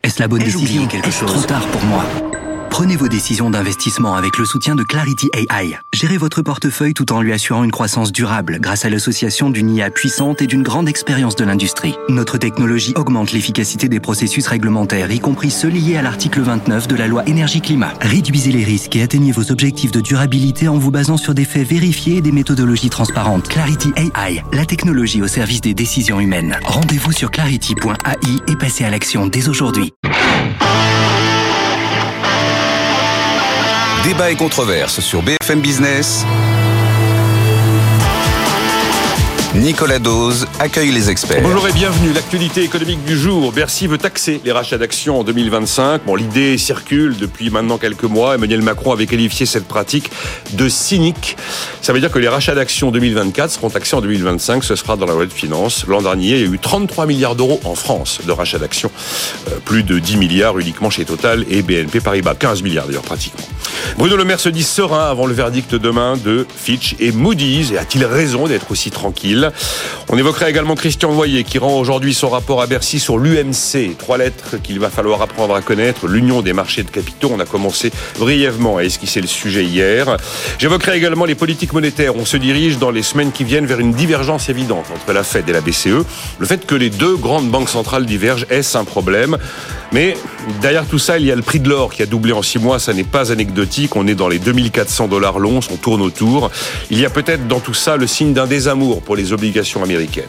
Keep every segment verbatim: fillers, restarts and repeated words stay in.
Est-ce la bonne Ai-je décision? oublié quelque Est-ce chose? trop tard pour moi? Prenez vos décisions d'investissement avec le soutien de Clarity A I. Gérez votre portefeuille tout en lui assurant une croissance durable grâce à l'association d'une I A puissante et d'une grande expérience de l'industrie. Notre technologie augmente l'efficacité des processus réglementaires, y compris ceux liés à l'article vingt-neuf de la loi énergie-climat. Réduisez les risques et atteignez vos objectifs de durabilité en vous basant sur des faits vérifiés et des méthodologies transparentes. Clarity A I, la technologie au service des décisions humaines. Rendez-vous sur clarity point A I et passez à l'action dès aujourd'hui. Débat et controverse sur B F M Business. Nicolas Dose accueille les experts. Bonjour et bienvenue. L'actualité économique du jour. Bercy veut taxer les rachats d'actions en deux mille vingt-cinq. Bon, l'idée circule depuis maintenant quelques mois. Emmanuel Macron avait qualifié cette pratique de cynique. Ça veut dire que les rachats d'actions deux mille vingt-quatre seront taxés en deux mille vingt-cinq. Ce sera dans la loi de finances. L'an dernier, il y a eu trente-trois milliards d'euros en France de rachats d'actions. Euh, plus de dix milliards uniquement chez Total et B N P Paribas. quinze milliards d'ailleurs pratiquement. Bruno Le Maire se dit serein avant le verdict demain de Fitch et Moody's. Et a-t-il raison d'être aussi tranquille? On évoquera également Christian Voyer qui rend aujourd'hui son rapport à Bercy sur l'U M C. Trois lettres qu'il va falloir apprendre à connaître. L'Union des marchés de capitaux. On a commencé brièvement à esquisser le sujet hier. J'évoquerai également les politiques monétaires. On se dirige dans les semaines qui viennent vers une divergence évidente entre la Fed et la B C E. Le fait que les deux grandes banques centrales divergent, est-ce un problème? Mais derrière tout ça, il y a le prix de l'or qui a doublé en six mois. Ça n'est pas anecdotique. On est dans les deux mille quatre cents dollars l'once. On tourne autour. Il y a peut-être dans tout ça le signe d'un désamour pour les obligations américaines.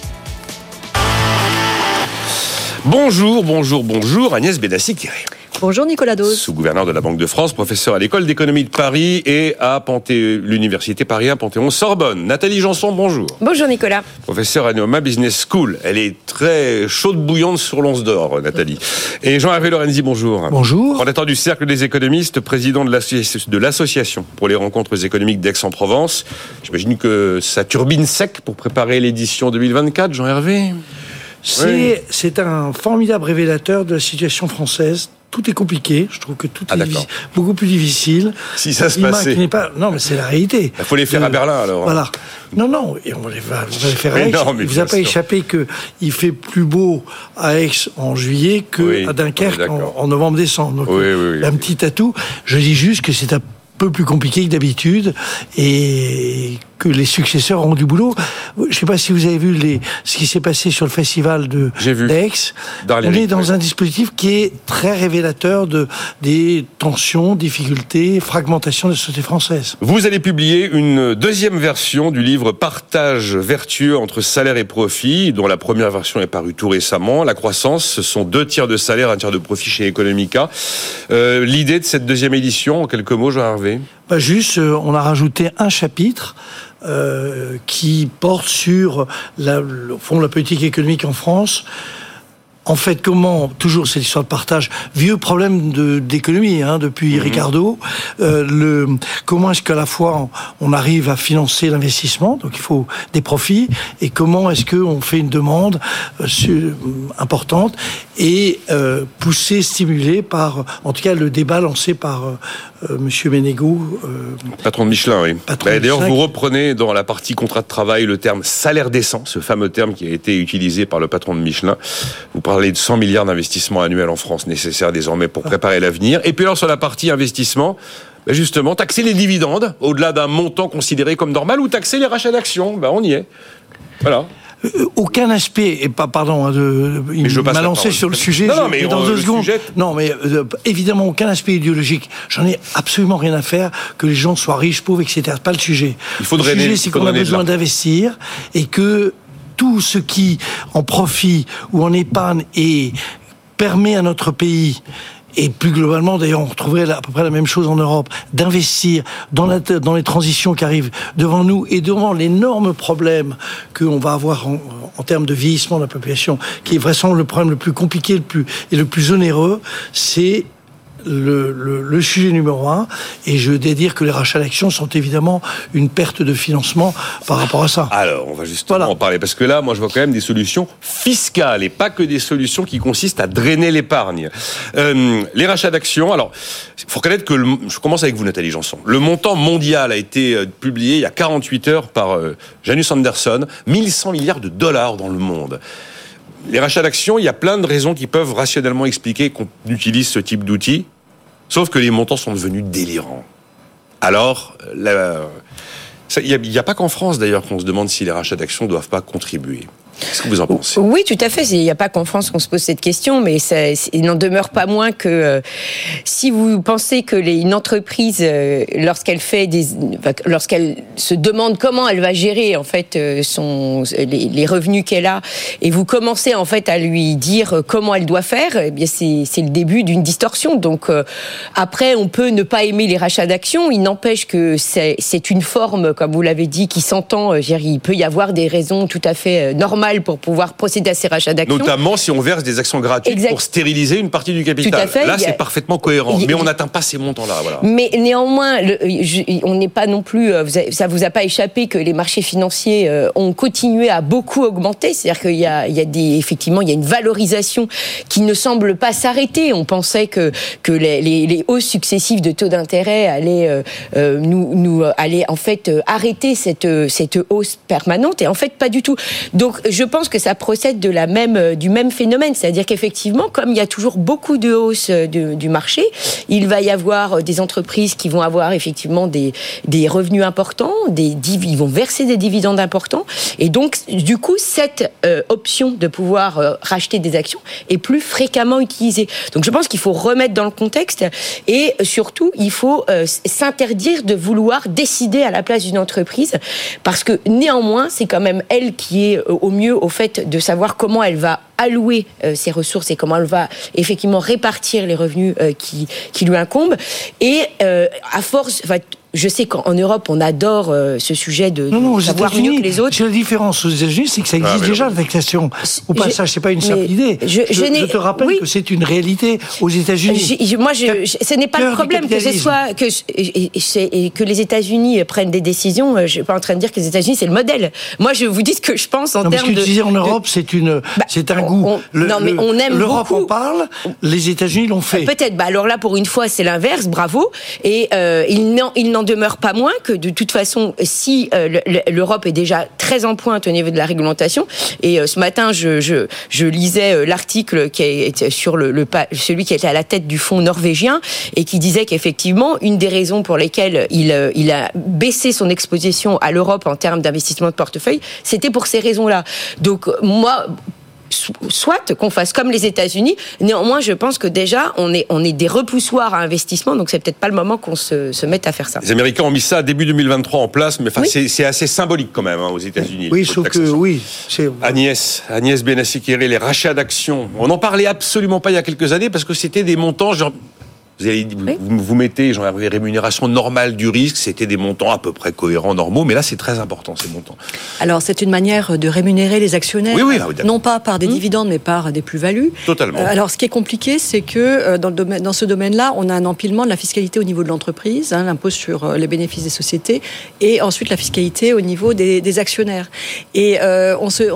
Bonjour, bonjour, bonjour. Agnès Benassi-Kéré. Bonjour Nicolas Dose. Sous-gouverneur de la Banque de France, professeur à l'école d'économie de Paris et à Panthé- l'université Paris un Panthéon-Sorbonne. Nathalie Janson, bonjour. Bonjour Nicolas. Professeur à Neoma Business School. Elle est très chaude bouillante sur l'once d'or, Nathalie. Et Jean-Hervé Lorenzi, bonjour. Bonjour. Fondateur du Cercle des économistes, président de l'association, de l'association pour les rencontres économiques d'Aix-en-Provence. J'imagine que ça turbine sec pour préparer l'édition deux mille vingt-quatre, Jean-Hervé. C'est, Oui. c'est un formidable révélateur de la situation française. Tout est compliqué. Je trouve que tout Ah, est d'accord. diffi- beaucoup plus difficile. Si ça se Climat passait. qui n'est pas... Non, mais c'est la réalité. Il faut les faire Euh, à Berlin, alors. Voilà. Non, non, et on les va, on va les faire à Mais Aix. non, mais Il vous bien a pas sûr. échappé qu'il fait plus beau à Aix en juillet que Oui, à on est Dunkerque d'accord. en, en novembre-décembre. Donc, Oui, oui, oui. un petit atout. Je dis juste que c'est un peu plus compliqué que d'habitude et que les successeurs ont du boulot. Je ne sais pas si vous avez vu les, ce qui s'est passé sur le festival de J'ai vu. d'Aix. Darlene, On est dans oui. un dispositif qui est très révélateur de, des tensions, difficultés, fragmentation de la société française. Vous allez publier une deuxième version du livre Partage vertueux entre salaire et profit, dont la première version est parue tout récemment. La croissance, ce sont deux tiers de salaire, un tiers de profit chez Economica. Euh, l'idée de cette deuxième édition, en quelques mots, Jean-Hervé? Bah juste, euh, on a rajouté un chapitre euh, qui porte sur la, le fond, la politique économique en France. En fait, comment, toujours c'est l'histoire de partage, vieux problème de, d'économie, hein, depuis mmh. Ricardo, euh, le, comment est-ce qu'à la fois on, on arrive à financer l'investissement, donc il faut des profits, et comment est-ce qu'on fait une demande euh, sur, importante et euh, poussée, stimulée par, en tout cas le débat lancé par euh, Monsieur Ménégo. Euh, Patron de Michelin, oui. Patron Bah, de d'ailleurs, Michelin. vous reprenez dans la partie contrat de travail le terme salaire décent, ce fameux terme qui a été utilisé par le patron de Michelin. Vous parlez de cent milliards d'investissements annuels en France nécessaires désormais pour préparer l'avenir. Et puis alors sur la partie investissement, ben justement, taxer les dividendes au-delà d'un montant considéré comme normal ou taxer les rachats d'actions, ben on y est. Voilà. Euh, aucun aspect, et pas, pardon, hein, de, il Mais je passe m'a la lancé parole. sur le sujet, Non, non, je- mais et dans on- deux le secondes. sujet- Non, mais euh, évidemment, aucun aspect idéologique. J'en ai absolument rien à faire que les gens soient riches, pauvres, et cetera. C'est pas le sujet. Il faut le drainer- sujet, il c'est faut qu'on a drainer de besoin l'argent. d'investir et que tout ce qui, en profit ou en épargne, et permet à notre pays, et plus globalement, d'ailleurs, on retrouverait à peu près la même chose en Europe, d'investir dans, la, dans les transitions qui arrivent devant nous et devant l'énorme problème qu'on va avoir en, en termes de vieillissement de la population, qui est vraisemblablement le problème le plus compliqué le plus, et le plus onéreux, c'est Le, le, le sujet numéro un, et je vais dire que les rachats d'actions sont évidemment une perte de financement par rapport à ça. Alors, on va justement Voilà. en parler, parce que là, moi, je vois quand même des solutions fiscales, et pas que des solutions qui consistent à drainer l'épargne. Euh, les rachats d'actions, alors, il faut reconnaître que, le, je commence avec vous, Nathalie Janson, le montant mondial a été euh, publié il y a quarante-huit heures par euh, Janus Anderson, mille cent milliards de dollars dans le monde. les rachats d'actions, il y a plein de raisons qui peuvent rationnellement expliquer qu'on utilise ce type d'outil, sauf que les montants sont devenus délirants. Alors, il n'y a, a pas qu'en France d'ailleurs qu'on se demande si les rachats d'actions ne doivent pas contribuer. Qu'est-ce que vous en pensez ? Oui, tout à fait. Il n'y a pas qu'en France qu'on se pose cette question, mais ça, il n'en demeure pas moins que euh, si vous pensez que les, une entreprise, euh, lorsqu'elle fait des, lorsqu'elle se demande comment elle va gérer en fait euh, son les, les revenus qu'elle a, et vous commencez en fait à lui dire comment elle doit faire, eh bien c'est, c'est le début d'une distorsion. Donc euh, après, on peut ne pas aimer les rachats d'actions. Il n'empêche que c'est, c'est une forme, comme vous l'avez dit, qui s'entend. Euh, il peut y avoir des raisons tout à fait euh, normales pour pouvoir procéder à ces rachats d'actions. Notamment si on verse des actions gratuites exact. Pour stériliser une partie du capital. Tout à fait. Là, c'est a... parfaitement cohérent. Mais on n'atteint pas ces montants-là. Voilà. Mais néanmoins, le, je, on n'est pas non plus... Ça vous a pas échappé que les marchés financiers ont continué à beaucoup augmenter. C'est-à-dire qu'il y a, il y a des, effectivement, il y a une valorisation qui ne semble pas s'arrêter. On pensait que, que les, les, les hausses successives de taux d'intérêt allaient, euh, nous, nous, allaient en fait arrêter cette, cette hausse permanente. Et en fait, pas du tout. Donc, je pense que ça procède de la même, du même phénomène, c'est-à-dire qu'effectivement, comme il y a toujours beaucoup de hausses de, du marché, il va y avoir des entreprises qui vont avoir effectivement des, des revenus importants, des, ils vont verser des dividendes importants, et donc du coup, cette euh, option de pouvoir euh, racheter des actions est plus fréquemment utilisée. Donc je pense qu'il faut remettre dans le contexte, et surtout, il faut euh, s'interdire de vouloir décider à la place d'une entreprise, parce que néanmoins, c'est quand même elle qui est au mieux au fait de savoir comment elle va allouer euh, ses ressources et comment elle va effectivement répartir les revenus euh, qui, qui lui incombent. Et euh, à force... Je sais qu'en Europe, on adore euh, ce sujet de, non, non, de savoir mieux que les autres. La différence aux États-Unis, c'est que ça existe ah, déjà, la taxation. Au passage, c'est pas une simple idée. Je, je, je, je te rappelle oui. que c'est une réalité aux États-Unis. Je, je, moi, je, je, ce n'est pas le problème que ce soit que, et, et, et que les États-Unis prennent des décisions. Je suis pas en train de dire que les États-Unis c'est le modèle. Moi, je vous dis ce que je pense en non, termes de. Ce que tu disais en Europe, de, c'est une, bah, c'est un goût. On, le, non, mais on aime l'Europe beaucoup. en parle. Les États-Unis l'ont fait. Peut-être. Bah alors là, pour une fois, c'est l'inverse. Bravo. Et euh, il n'en, il n'en demeure pas moins que de toute façon, si euh, l'Europe est déjà très en pointe au niveau de la réglementation, et euh, ce matin, je, je, je lisais euh, l'article qui est sur le, le celui qui était à la tête du fonds norvégien et qui disait qu'effectivement, une des raisons pour lesquelles il, euh, il a baissé son exposition à l'Europe en termes d'investissement de portefeuille, c'était pour ces raisons-là. Donc moi, soit qu'on fasse comme les États-Unis. Néanmoins, je pense que déjà, on est, on est des repoussoirs à investissement, donc c'est peut-être pas le moment qu'on se, se mette à faire ça. Les Américains ont mis ça début deux mille vingt-trois en place, mais enfin, oui. c'est, c'est assez symbolique quand même hein, aux États-Unis. Oui, sauf que oui. C'est... Agnès, Agnès Benassi-Kéré, les rachats d'actions. On n'en parlait absolument pas il y a quelques années parce que c'était des montants genre. Vous, allez, oui. vous, vous mettez genre les rémunérations normales du risque, c'était des montants à peu près cohérents, normaux, mais là c'est très important ces montants. Alors c'est une manière de rémunérer les actionnaires, oui, oui, non pas par des mmh. dividendes, mais par des plus-values. Totalement. Euh, alors ce qui est compliqué, c'est que euh, dans, le domaine, dans ce domaine-là, on a un empilement de la fiscalité au niveau de l'entreprise, hein, l'impôt sur euh, les bénéfices des sociétés, et ensuite la fiscalité au niveau des, des actionnaires. Et euh,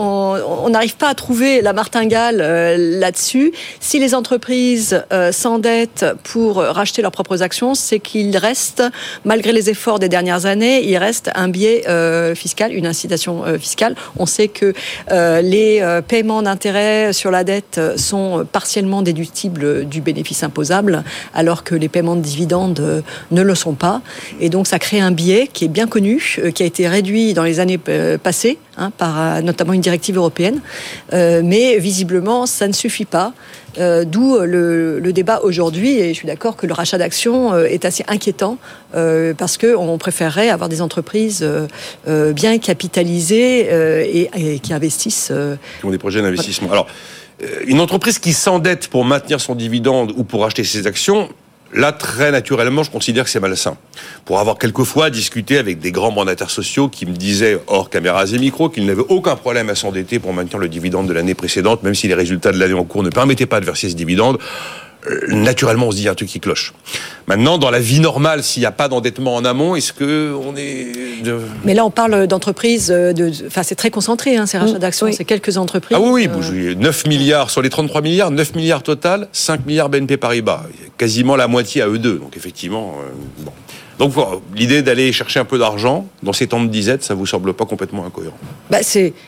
on n'arrive pas à trouver la martingale euh, là-dessus. Si les entreprises euh, s'endettent pour racheter leurs propres actions, c'est qu'il reste, malgré les efforts des dernières années, il reste un biais euh, fiscal, une incitation euh, fiscale. On sait que euh, les euh, paiements d'intérêts sur la dette sont partiellement déductibles du bénéfice imposable, alors que les paiements de dividendes euh, ne le sont pas. Et donc, ça crée un biais qui est bien connu, euh, qui a été réduit dans les années euh, passées, hein, par euh, notamment une directive européenne. Euh, mais visiblement, ça ne suffit pas. Euh, d'où le, le débat aujourd'hui, et je suis d'accord que le rachat d'actions euh, est assez inquiétant euh, parce qu'on préférerait avoir des entreprises euh, euh, bien capitalisées euh, et, et qui investissent. Euh, qui ont des projets d'investissement. Alors, euh, une entreprise qui s'endette pour maintenir son dividende ou pour acheter ses actions, là, très naturellement, je considère que c'est malsain. Pour avoir quelquefois discuté avec des grands mandataires sociaux qui me disaient, hors caméras et micros, qu'ils n'avaient aucun problème à s'endetter pour maintenir le dividende de l'année précédente, même si les résultats de l'année en cours ne permettaient pas de verser ce dividende. Naturellement, on se dit, il y a un truc qui cloche. Maintenant, dans la vie normale, s'il n'y a pas d'endettement en amont, est-ce qu'on est... De... Mais là, on parle d'entreprises, de... enfin, c'est très concentré, hein, ces rachats d'actions, oui. C'est quelques entreprises. Ah oui, oui, euh... neuf milliards, sur les trente-trois milliards, neuf milliards total, cinq milliards B N P Paribas. Quasiment la moitié à eux deux, donc effectivement... Euh, bon. Donc, voilà, l'idée d'aller chercher un peu d'argent dans ces temps de disette, ça vous semble pas complètement incohérent? Bah, c'est...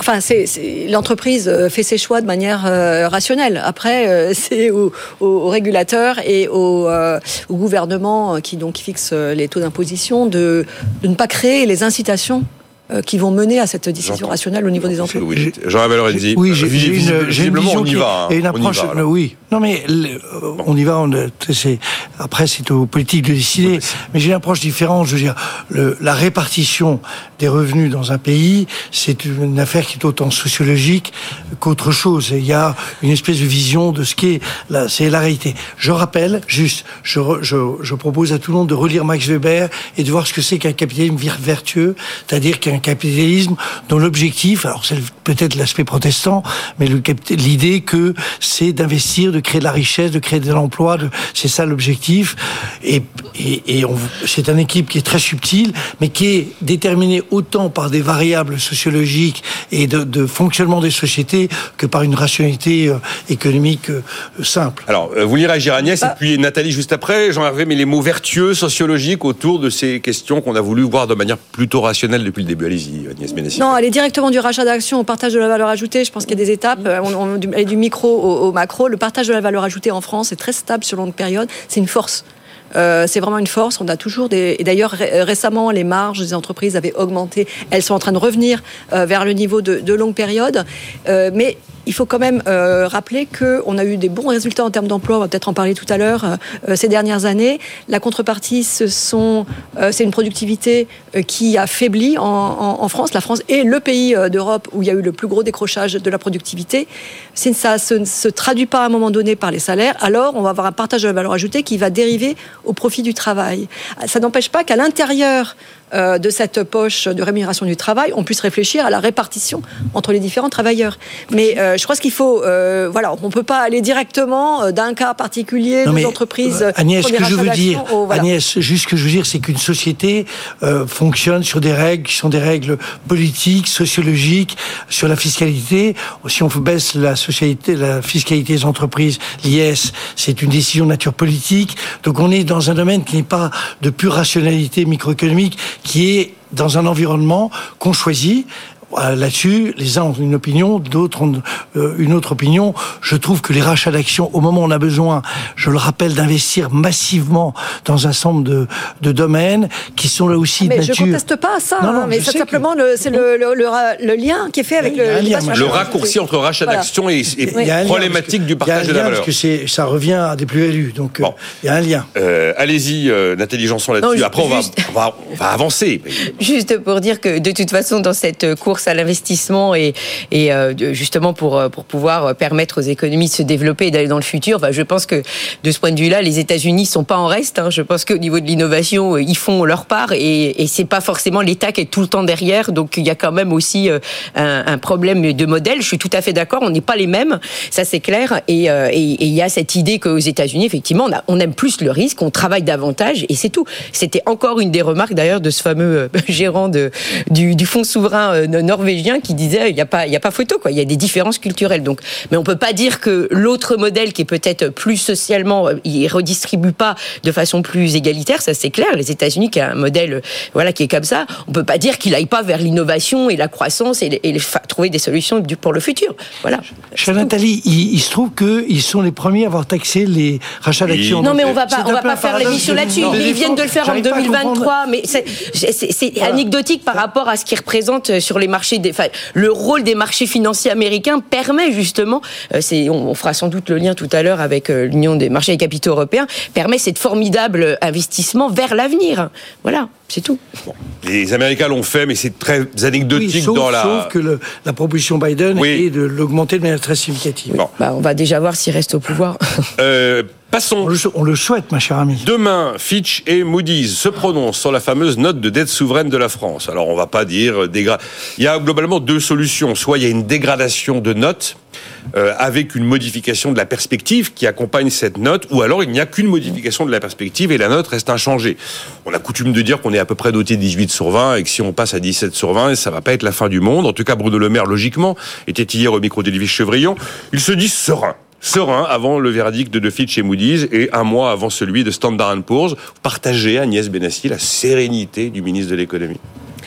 Enfin, c'est, c'est, l'entreprise fait ses choix de manière euh, rationnelle. Après, euh, c'est aux, aux régulateurs et au, euh, au gouvernement qui donc fixe les taux d'imposition de, de ne pas créer les incitations qui vont mener à cette décision J'entends. rationnelle au niveau des entreprises. Oui, Jean-Ravel Lorenzi. Oui, j'ai, j'ai, une, j'ai une vision on y va. Hein. Et une approche. On y va, oui. Non, mais on y va. On, c'est, après, c'est aux politiques de décider. Oui, mais j'ai une approche différente. Je veux dire, le, la répartition des revenus dans un pays, c'est une affaire qui est autant sociologique qu'autre chose. Et il y a une espèce de vision de ce qu'est la, c'est la réalité. Je rappelle, juste, je, je, je propose à tout le monde de relire Max Weber et de voir ce que c'est qu'un capitalisme vertueux, c'est-à-dire qu'un capitalisme dont l'objectif, alors c'est peut-être l'aspect protestant, mais le, l'idée que c'est d'investir, de créer de la richesse, de créer de l'emploi, de, c'est ça l'objectif. Et, et, et on, c'est une équipe qui est très subtile, mais qui est déterminée autant par des variables sociologiques et de, de fonctionnement des sociétés que par une rationalité euh, économique euh, simple. Alors, euh, vous lirez Agir Agnès, ah. et puis Nathalie juste après, Jean-Hervé, mais les mots vertueux, sociologiques autour de ces questions qu'on a voulu voir de manière plutôt rationnelle depuis le début. Allez-y, Agnès Benassi. Non, aller directement du rachat d'actions au partage de la valeur ajoutée, je pense qu'il y a des étapes. On, on, aller du micro au, au macro. Le partage de la valeur ajoutée en France est très stable sur longue période. C'est une force. Euh, c'est vraiment une force. On a toujours des. Et d'ailleurs, ré- récemment, les marges des entreprises avaient augmenté. Elles sont en train de revenir euh, vers le niveau de, de longue période. Euh, mais il faut quand même euh, rappeler qu'on a eu des bons résultats en termes d'emploi, on va peut-être en parler tout à l'heure, euh, ces dernières années. La contrepartie, ce sont, euh, c'est une productivité euh, qui a faibli en, en, en France. La France est le pays euh, d'Europe où il y a eu le plus gros décrochage de la productivité. Si ça ne se, se traduit pas à un moment donné par les salaires, alors on va avoir un partage de la valeur ajoutée qui va dériver au profit du travail. Ça n'empêche pas qu'à l'intérieur euh, de cette poche de rémunération du travail, on puisse réfléchir à la répartition entre les différents travailleurs. Mais euh, je crois qu'il faut, euh, voilà, on ne peut pas aller directement d'un cas particulier des entreprises. Euh, Agnès, ce que je veux dire, au, voilà. Agnès, juste ce que je veux dire, c'est qu'une société euh, fonctionne sur des règles qui sont des règles politiques, sociologiques, sur la fiscalité. Si on baisse la société, la fiscalité des entreprises, l'I S, c'est une décision de nature politique. Donc on est dans un domaine qui n'est pas de pure rationalité microéconomique, qui est dans un environnement qu'on choisit. Là-dessus, les uns ont une opinion, d'autres ont euh, une autre opinion. Je trouve que les rachats d'actions, au moment où on a besoin, je le rappelle, d'investir massivement dans un certain nombre de, de domaines qui sont là aussi mais de nature... Mais je ne conteste pas ça, non, non, hein, mais c'est simplement que... le, c'est le, le, le, le lien qui est fait avec le... Lien, le raccourci entre rachat voilà. d'actions et, et oui. problématique du partage de la valeur. Parce que c'est, ça revient à des plus-values, donc bon. il euh, y a un lien. Euh, allez-y, euh, Nathalie Janson, là-dessus. Non, Après, juste... on, va, on, va, on va avancer. Juste pour dire que, de toute façon, dans cette course à l'investissement et, et euh, justement pour, pour pouvoir permettre aux économies de se développer et d'aller dans le futur, bah, je pense que de ce point de vue-là, les États-Unis sont pas en reste. Hein. Je pense qu'au niveau de l'innovation, ils font leur part et, et c'est pas forcément l'État qui est tout le temps derrière. Donc il y a quand même aussi euh, un, un problème de modèle. Je suis tout à fait d'accord. On n'est pas les mêmes, ça c'est clair. Et euh, il y a cette idée qu'aux États-Unis, effectivement, on, a, on aime plus le risque, on travaille davantage et c'est tout. C'était encore une des remarques d'ailleurs de ce fameux euh, gérant de, du, du fonds souverain euh, norvégien qui disait il n'y a pas, il y a pas photo quoi. Il y a des différences culturelles. Donc, mais on peut pas dire que l'autre modèle qui est peut-être plus socialement, il redistribue pas de façon plus égalitaire. Ça c'est clair. Les États-Unis qui a un modèle, voilà, qui est comme ça. On peut pas dire qu'il aille pas vers l'innovation et la croissance et, et trouver des solutions pour le futur. Voilà. Chez Nathalie, il, il se trouve que ils sont les premiers à avoir taxé les rachats d'actions. Non mais on va pas, on va pas faire l'émission là-dessus. Mais ils viennent de le faire en deux mille vingt-trois. Mais c'est, c'est, c'est voilà. anecdotique par rapport à ce qu'ils représentent sur les marchés des. Enfin, le rôle des marchés financiers américains permet justement, euh, c'est, on, on fera sans doute le lien tout à l'heure avec euh, l'Union des marchés des capitaux européens, permet cette formidable investissement vers l'avenir. Voilà, c'est tout. Bon. Les Américains l'ont fait, mais c'est très anecdotique oui, sauf, dans la... Sauf que le, la proposition Biden oui. est de l'augmenter de manière très significative. Bon. Bah, on va déjà voir s'il reste au pouvoir. Euh, passons. On le, on le souhaite, ma chère amie. Demain, Fitch et Moody's se prononcent sur la fameuse note de dette souveraine de la France. Alors, on va pas dire... Dégra... Il y a globalement deux solutions. Soit il y a une dégradation de note, Euh, avec une modification de la perspective qui accompagne cette note, ou alors il n'y a qu'une modification de la perspective et la note reste inchangée. On a coutume de dire qu'on est à peu près doté dix-huit sur vingt et que si on passe à dix-sept sur vingt, ça va pas être la fin du monde. En tout cas, Bruno Le Maire, logiquement, était hier au micro d'Élise Chevrillon. Il se dit serein. Serein avant le verdict de Fitch et Moody's et un mois avant celui de Standard and Poor's. Partagez, Agnès Benassi, la sérénité du ministre de l'économie.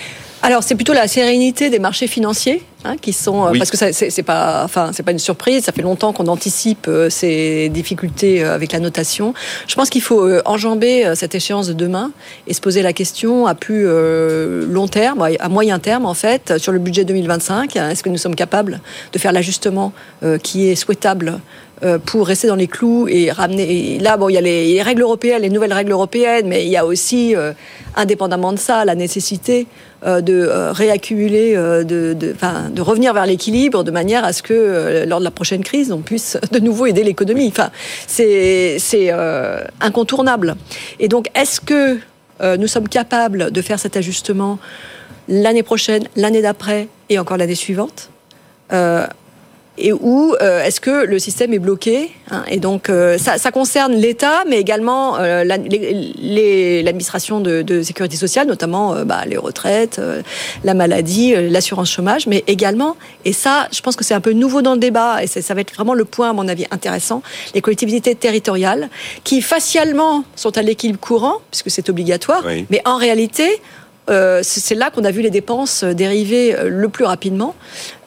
Alors c'est plutôt la sérénité des marchés financiers hein, qui sont oui. parce que ça, c'est, c'est pas enfin c'est pas une surprise, ça fait longtemps qu'on anticipe euh, ces difficultés euh, avec la notation. Je pense qu'il faut euh, enjamber euh, cette échéance de demain et se poser la question à plus euh, long terme, à moyen terme en fait, sur le budget deux mille vingt-cinq. Est-ce que nous sommes capables de faire l'ajustement euh, qui est souhaitable pour rester dans les clous et ramener... Et là, bon, il y a les, les règles européennes, les nouvelles règles européennes, mais il y a aussi, euh, indépendamment de ça, la nécessité euh, de euh, réaccumuler, euh, de, de, enfin, de revenir vers l'équilibre de manière à ce que, euh, lors de la prochaine crise, on puisse de nouveau aider l'économie. Enfin, c'est, c'est euh, incontournable. Et donc, est-ce que euh, nous sommes capables de faire cet ajustement l'année prochaine, l'année d'après et encore l'année suivante euh, et où euh, est-ce que le système est bloqué hein, et donc euh, ça, ça concerne l'État, mais également euh, la, les, les, l'administration de, de sécurité sociale, notamment euh, bah, les retraites, euh, la maladie, euh, l'assurance chômage, mais également, et ça, je pense que c'est un peu nouveau dans le débat, et c'est, ça va être vraiment le point, à mon avis, intéressant, les collectivités territoriales, qui facialement sont à l'équilibre courant, puisque c'est obligatoire, oui. mais en réalité... Euh, c'est là qu'on a vu les dépenses dériver le plus rapidement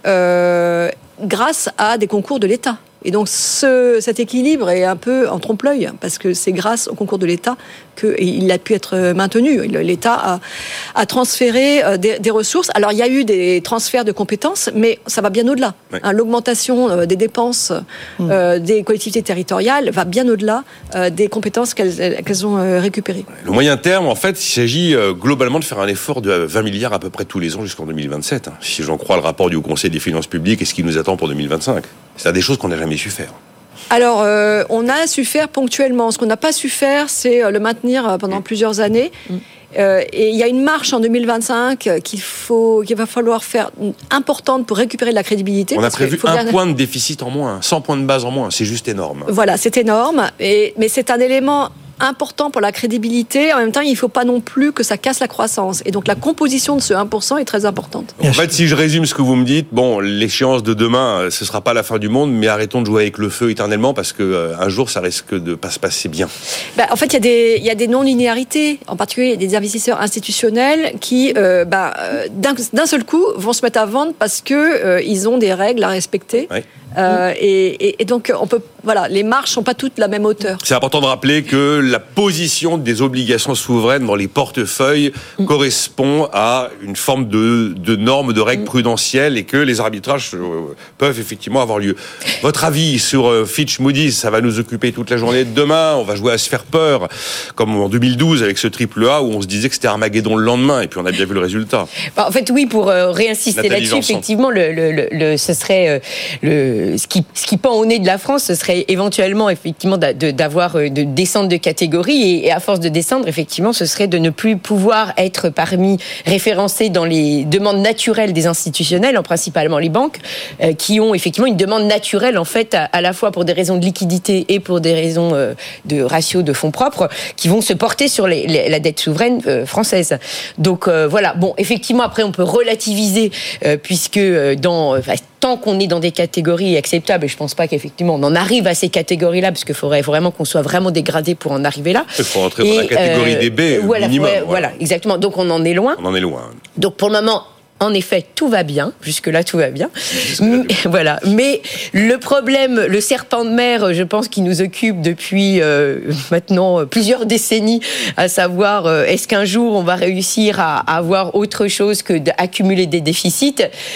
euh, grâce à des concours de l'État. Et donc ce, cet équilibre est un peu en trompe-l'œil parce que c'est grâce au concours de l'État qu'il a pu être maintenu. L'État a, a transféré des, des ressources. Alors il y a eu des transferts de compétences, mais ça va bien au-delà. Oui. Hein, l'augmentation des dépenses mmh. euh, des collectivités territoriales va bien au-delà euh, des compétences qu'elles, qu'elles ont euh, récupérées. Le moyen terme, en fait, il s'agit euh, globalement de faire un effort de vingt milliards à peu près tous les ans jusqu'en deux mille vingt-sept. Hein, si j'en crois le rapport du Haut Conseil des finances publiques et ce qui nous attend pour deux mille vingt-cinq. C'est des choses qu'on n'a jamais su faire. Alors, euh, on a su faire ponctuellement. Ce qu'on n'a pas su faire, c'est le maintenir pendant mmh. plusieurs années. Mmh. Euh, et il y a une marche en deux mille vingt-cinq qu'il faut, qu'il va falloir faire importante pour récupérer de la crédibilité. On a prévu un bien... point de déficit en moins, cent points de base en moins. C'est juste énorme. Voilà, c'est énorme. Et, mais c'est un élément important pour la crédibilité. En même temps, il ne faut pas non plus que ça casse la croissance. Et donc, la composition de ce un pour cent est très importante. En fait, si je résume ce que vous me dites, bon, l'échéance de demain, ce ne sera pas la fin du monde, mais arrêtons de jouer avec le feu éternellement parce qu'un euh, jour, ça risque de ne pas se passer bien. Bah, en fait, il y a des, y a des non-linéarités. En particulier, des investisseurs institutionnels qui, euh, bah, d'un, d'un seul coup, vont se mettre à vendre parce qu'ils euh, ont des règles à respecter. Oui. Euh, et, et, et donc, on peut, voilà, les marches sont pas toutes la même hauteur. C'est important de rappeler que la position des obligations souveraines dans les portefeuilles mmh. correspond à une forme de, de normes, de règles mmh. prudentielles et que les arbitrages euh, peuvent effectivement avoir lieu. Votre avis sur euh, Fitch, Moody's, ça va nous occuper toute la journée de demain. On va jouer à se faire peur, comme en deux mille douze avec ce triple A où on se disait que c'était Armageddon le lendemain et puis on a bien vu le résultat. Bah, en fait, oui, pour euh, réinsister Nathalie là-dessus, Janson. Effectivement, le, le, le, le, ce serait euh, le Ce qui, ce qui pend au nez de la France, ce serait éventuellement effectivement de, d'avoir de descendre de catégorie et, et à force de descendre, effectivement, ce serait de ne plus pouvoir être parmi référencés dans les demandes naturelles des institutionnels, en principalement les banques, euh, qui ont effectivement une demande naturelle en fait à, à la fois pour des raisons de liquidité et pour des raisons euh, de ratio de fonds propres, qui vont se porter sur les, les, la dette souveraine euh, française. Donc euh, voilà. Bon, effectivement, après on peut relativiser euh, puisque euh, dans euh, tant qu'on est dans des catégories acceptables, et je ne pense pas qu'effectivement on en arrive à ces catégories-là, parce qu'il faudrait vraiment qu'on soit vraiment dégradé pour en arriver là. Il faut rentrer et, dans la catégorie euh, des B, voilà, minimum. Ouais, voilà. voilà, exactement. Donc on en est loin. On en est loin. Donc pour le moment, en effet, tout va bien. Jusque-là, tout va bien. Mais, voilà. Mais le problème, le serpent de mer, je pense, qui nous occupe depuis euh, maintenant plusieurs décennies, à savoir, euh, est-ce qu'un jour on va réussir à, à avoir autre chose que d'accumuler des déficits ?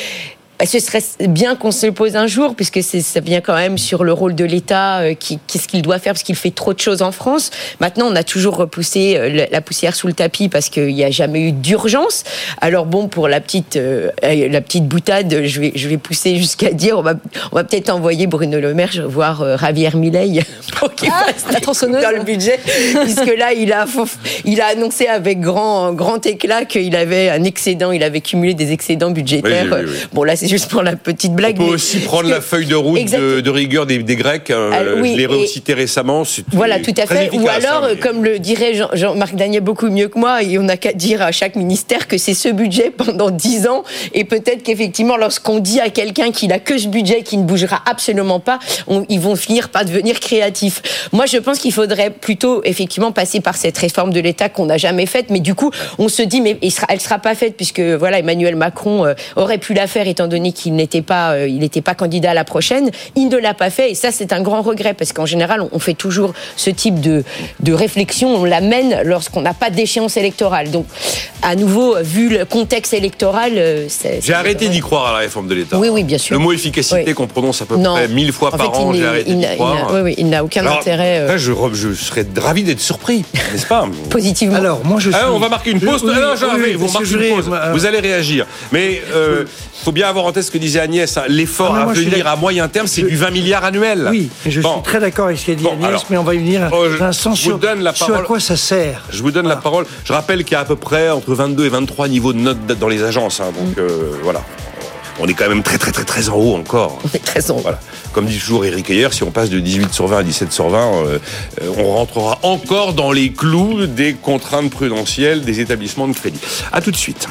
Ce serait bien qu'on se le pose un jour, puisque c'est, ça vient quand même sur le rôle de l'État, euh, qui, qu'est-ce qu'il doit faire, parce qu'il fait trop de choses en France. Maintenant, on a toujours repoussé euh, la poussière sous le tapis, parce qu'il n'y a jamais eu d'urgence. Alors bon, pour la petite, euh, la petite boutade, je vais, je vais pousser jusqu'à dire, on va, on va peut-être envoyer Bruno Le Maire voir euh, Javier Milei pour qu'il ah, fasse la tronçonneuse dans le budget, puisque là, il a, il a annoncé avec grand, grand éclat qu'il avait un excédent, il avait cumulé des excédents budgétaires. Oui, oui, oui. Bon, là, c'est juste pour la petite blague. On peut aussi prendre la feuille de route de, de rigueur des, des Grecs. Euh, alors, oui, je l'ai recité récemment. C'est voilà, tout à fait. Ou alors, hein, mais... comme le dirait Jean, Jean-Marc Daniel beaucoup mieux que moi, et on n'a qu'à dire à chaque ministère que c'est ce budget pendant dix ans. Et peut-être qu'effectivement, lorsqu'on dit à quelqu'un qu'il a que ce budget, qui ne bougera absolument pas, on, ils vont finir par devenir créatifs. Moi, je pense qu'il faudrait plutôt effectivement passer par cette réforme de l'État qu'on n'a jamais faite. Mais du coup, on se dit, mais il sera, elle sera pas faite puisque voilà, Emmanuel Macron euh, aurait pu la faire étant donné qu'il n'était pas, euh, il n'était pas candidat à la prochaine. Il ne l'a pas fait et ça, c'est un grand regret parce qu'en général, on fait toujours ce type de, de réflexion, on l'amène lorsqu'on n'a pas d'échéance électorale. Donc, à nouveau, vu le contexte électoral, c'est, j'ai c'est arrêté vrai. d'y croire à la réforme de l'État. Oui, oui, bien sûr. Le mot efficacité oui. qu'on prononce à peu non. près mille fois en par fait, an, j'ai arrêté d'y croire. Oui, oui, il n'a aucun Alors, intérêt. Euh... Là, je, je serais ravi d'être surpris, n'est-ce pas? Positivement. Alors, moi, je suis... Alors, on va marquer une pause. Oui, non, oui, oui, vous marquez une pause. Euh... Vous allez réagir. Mais il euh, faut bien avoir en tête ce que disait Agnès. Hein. L'effort ah, à venir à moyen terme, c'est je... du vingt milliards annuel. Oui, je bon. suis très d'accord avec ce qu'a dit bon, Agnès, alors, mais on va y venir oh, je, un instant sur, sur à quoi ça sert. Je vous donne voilà. la parole. Je rappelle qu'il y a à peu près entre vingt-deux et vingt-trois niveaux de notes dans les agences. Hein, donc, mm. euh, voilà. On est quand même très très très très en haut encore. On est très en haut. Voilà. Comme dit toujours Éric Heyer, si on passe de dix-huit sur vingt à dix-sept sur vingt, euh, on rentrera encore dans les clous des contraintes prudentielles des établissements de crédit. À tout de suite.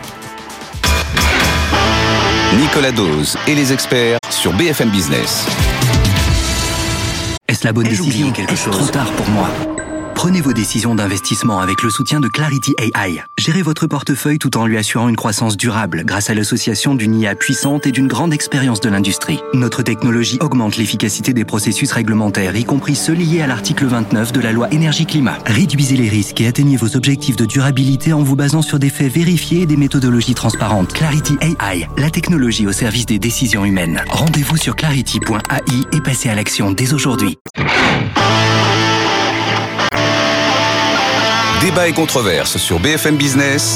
Nicolas Dose et les experts sur B F M Business. Est-ce la bonne décision? Quelque chose. Trop tard pour moi. Prenez vos décisions d'investissement avec le soutien de Clarity A I. Gérez votre portefeuille tout en lui assurant une croissance durable grâce à l'association d'une I A puissante et d'une grande expérience de l'industrie. Notre technologie augmente l'efficacité des processus réglementaires, y compris ceux liés à l'article vingt-neuf de la loi énergie-climat. Réduisez les risques et atteignez vos objectifs de durabilité en vous basant sur des faits vérifiés et des méthodologies transparentes. Clarity A I, la technologie au service des décisions humaines. Rendez-vous sur clarity point a i et passez à l'action dès aujourd'hui. Débat et controverse sur B F M Business.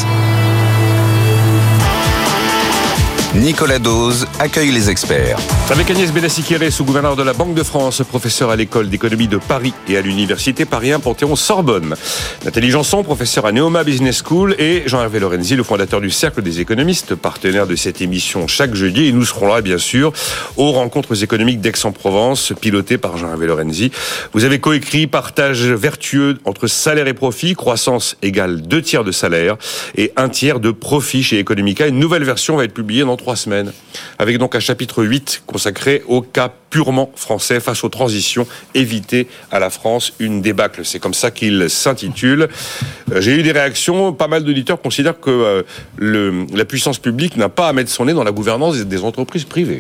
Nicolas Dose accueille les experts. Avec Agnès Benassi-Kéré, sous-gouverneur de la Banque de France, professeur à l'école d'économie de Paris et à l'université Paris un Panthéon-Sorbonne. Nathalie Janson, professeur à Neoma Business School, et Jean-Hervé Lorenzi, le fondateur du Cercle des économistes, partenaire de cette émission chaque jeudi. Et nous serons là, bien sûr, aux rencontres économiques d'Aix-en-Provence, pilotées par Jean-Hervé Lorenzi. Vous avez coécrit partage vertueux entre salaire et profit, croissance égale deux tiers de salaire et un tiers de profit chez Economica. Une nouvelle version va être publiée dans trois semaines, avec donc un chapitre huit consacré au cas purement français face aux transitions, éviter à la France une débâcle. C'est comme ça qu'il s'intitule. Euh, j'ai eu des réactions, pas mal d'auditeurs considèrent que euh, le, la puissance publique n'a pas à mettre son nez dans la gouvernance des, des entreprises privées.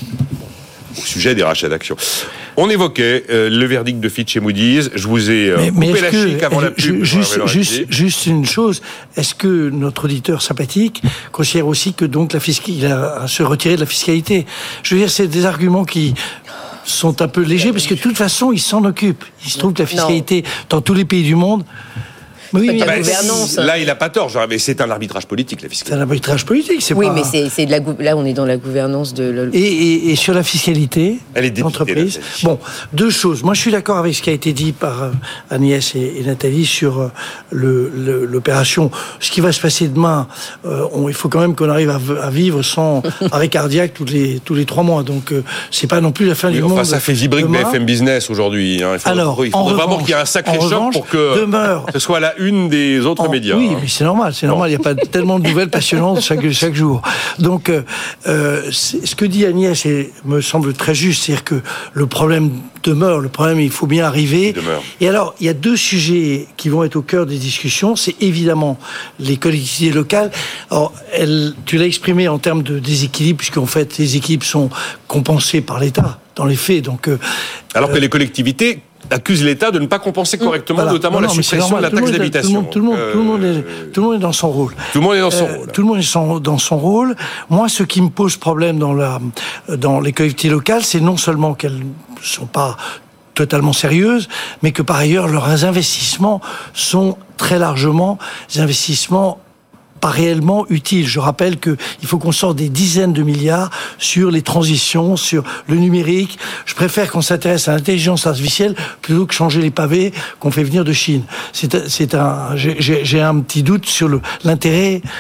Au sujet des rachats d'actions. On évoquait euh, le verdict de Fitch et Moody's. Je vous ai euh, mais, coupé mais la que, chic avant la pub. Juste, juste, juste une chose. Est-ce que notre auditeur sympathique considère aussi que donc la fiscalité, il a à se retirer de la fiscalité? Je veux dire, c'est des arguments qui sont un peu légers parce que de toute façon, ils s'en occupent. Il se trouve que la fiscalité, non. dans tous les pays du monde, oui, mais la gouvernance. Là, il n'a pas tort, genre, mais c'est un arbitrage politique, la fiscalité. C'est un arbitrage politique, c'est oui, pas... mais c'est, c'est de la, là, on est dans la gouvernance de... La... Et, et, et sur la fiscalité d'entreprise, bon, deux choses. Moi, je suis d'accord avec ce qui a été dit par euh, Agnès et, et Nathalie sur euh, le, le, l'opération. Ce qui va se passer demain, euh, on, il faut quand même qu'on arrive à, à vivre sans arrêt cardiaque tous les, tous les trois mois. Donc, euh, c'est pas non plus la fin oui, du enfin, monde. Ça fait vibrer que B F M Business aujourd'hui. Hein. Il faudrait, Alors, il faudrait vraiment revanche, qu'il y ait un sacré choc revanche, pour que demeure, ce soit la une des autres en, médias. Oui, hein. mais c'est normal, c'est normal. Il n'y a pas tellement de nouvelles passionnantes chaque, chaque jour. Donc, euh, ce que dit Agnès et me semble très juste, c'est-à-dire que le problème demeure. Le problème, il faut bien arriver. Et alors, il y a deux sujets qui vont être au cœur des discussions. C'est évidemment les collectivités locales. Alors, elle, tu l'as exprimé en termes de déséquilibre, puisqu'en fait, les équipes sont compensées par l'État, dans les faits. Donc, euh, alors que les collectivités accuse l'État de ne pas compenser correctement, voilà. notamment non, non, la suppression de la taxe d'habitation. Tout le monde, tout le monde, euh, est, tout le monde est dans son rôle. Tout le monde est dans son euh, rôle. Tout le monde est dans son rôle. Moi, ce qui me pose problème dans la, dans les collectivités locales, c'est non seulement qu'elles ne sont pas totalement sérieuses, mais que par ailleurs, leurs investissements sont très largement des investissements pas réellement utile. Je rappelle qu'il faut qu'on sorte des dizaines de milliards sur les transitions, sur le numérique. Je préfère qu'on s'intéresse à l'intelligence artificielle plutôt que changer les pavés qu'on fait venir de Chine. C'est, c'est un, j'ai, j'ai un petit doute sur le, l'intérêt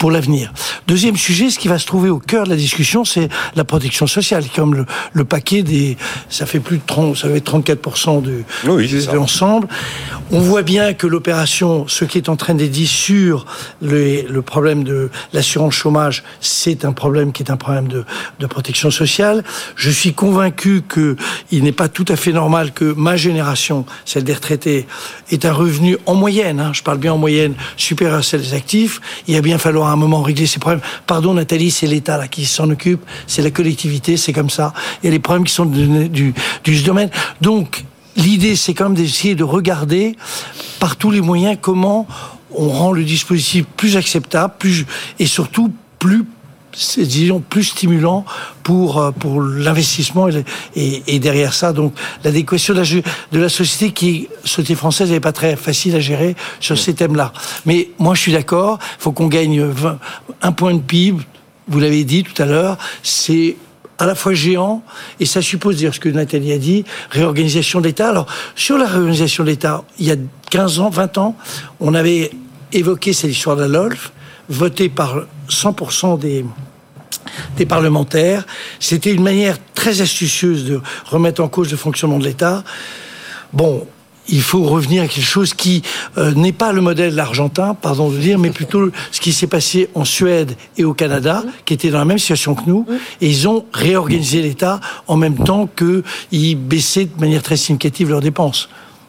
pour l'avenir. Deuxième sujet, ce qui va se trouver au cœur de la discussion, c'est la protection sociale, comme le, le paquet des, ça fait plus de trente, ça va être trente-quatre pour cent du, oui, de, de l'ensemble. On voit bien que l'opération, ce qui est en train d'être dit sur le, le problème de l'assurance chômage, c'est un problème qui est un problème de, de protection sociale. Je suis convaincu que il n'est pas tout à fait normal que ma génération, celle des retraités, ait un revenu en moyenne, hein, je parle bien en moyenne, supérieur à celle des actifs. Il va bien falloir à un moment régler ces problèmes. Pardon Nathalie, c'est l'État là qui s'en occupe, c'est la collectivité, c'est comme ça. Il y a les problèmes qui sont du, du, du domaine. Donc, l'idée, c'est quand même d'essayer de regarder par tous les moyens comment on rend le dispositif plus acceptable, plus et surtout plus, disons, plus stimulant pour pour l'investissement et, et, et derrière ça, donc l'adéquation de la, de la société qui, société française, n'est pas très facile à gérer sur ces thèmes-là. Mais moi, je suis d'accord. Il faut qu'on gagne vingt, un point de P I B. Vous l'avez dit tout à l'heure, c'est à la fois géant, et ça suppose, dire ce que Nathalie a dit, réorganisation de l'État. Alors, sur la réorganisation de l'État, il y a quinze ans, vingt ans, on avait évoqué cette histoire de la L O L F, votée par cent pour cent des, des parlementaires. C'était une manière très astucieuse de remettre en cause le fonctionnement de l'État. Bon, il faut revenir à quelque chose qui euh, n'est pas le modèle argentin, pardon de dire, mais plutôt ce qui s'est passé en Suède et au Canada, qui étaient dans la même situation que nous, et ils ont réorganisé l'État en même temps qu'ils baissaient de manière très significative leurs dépenses.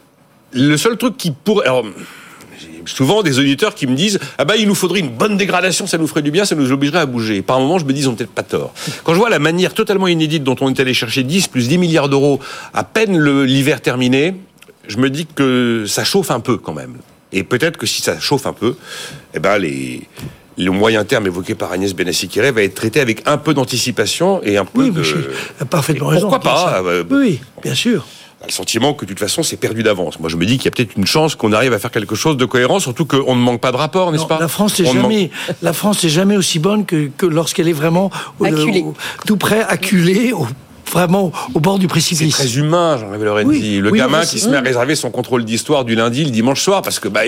Le seul truc qui pourrait... Alors, j'ai souvent des auditeurs qui me disent « Ah ben, il nous faudrait une bonne dégradation, ça nous ferait du bien, ça nous obligerait à bouger. » Par moment, je me dis, ils ont peut-être pas tort. Quand je vois la manière totalement inédite dont on est allé chercher dix plus dix milliards d'euros à peine le, l'hiver terminé, je me dis que ça chauffe un peu quand même. Et peut-être que si ça chauffe un peu, eh ben les, le moyen terme évoqué par Agnès Benassi-Kéré va être traité avec un peu d'anticipation et un peu oui, de... Oui, parfaitement raison. Pourquoi pas euh, Oui, bien sûr. Le sentiment que de toute façon c'est perdu d'avance. Moi je me dis qu'il y a peut-être une chance qu'on arrive à faire quelque chose de cohérent, surtout qu'on ne manque pas de rapport, n'est-ce non, pas ? La France n'est jamais, manque... la France n'est jamais aussi bonne que, que lorsqu'elle est vraiment au, au, tout près, acculée, au, vraiment au bord du précipice. C'est très humain, Jean-Yves Lorenzi. Oui, le oui, gamin qui se met à réserver son contrôle d'histoire du lundi, le dimanche soir, parce que bah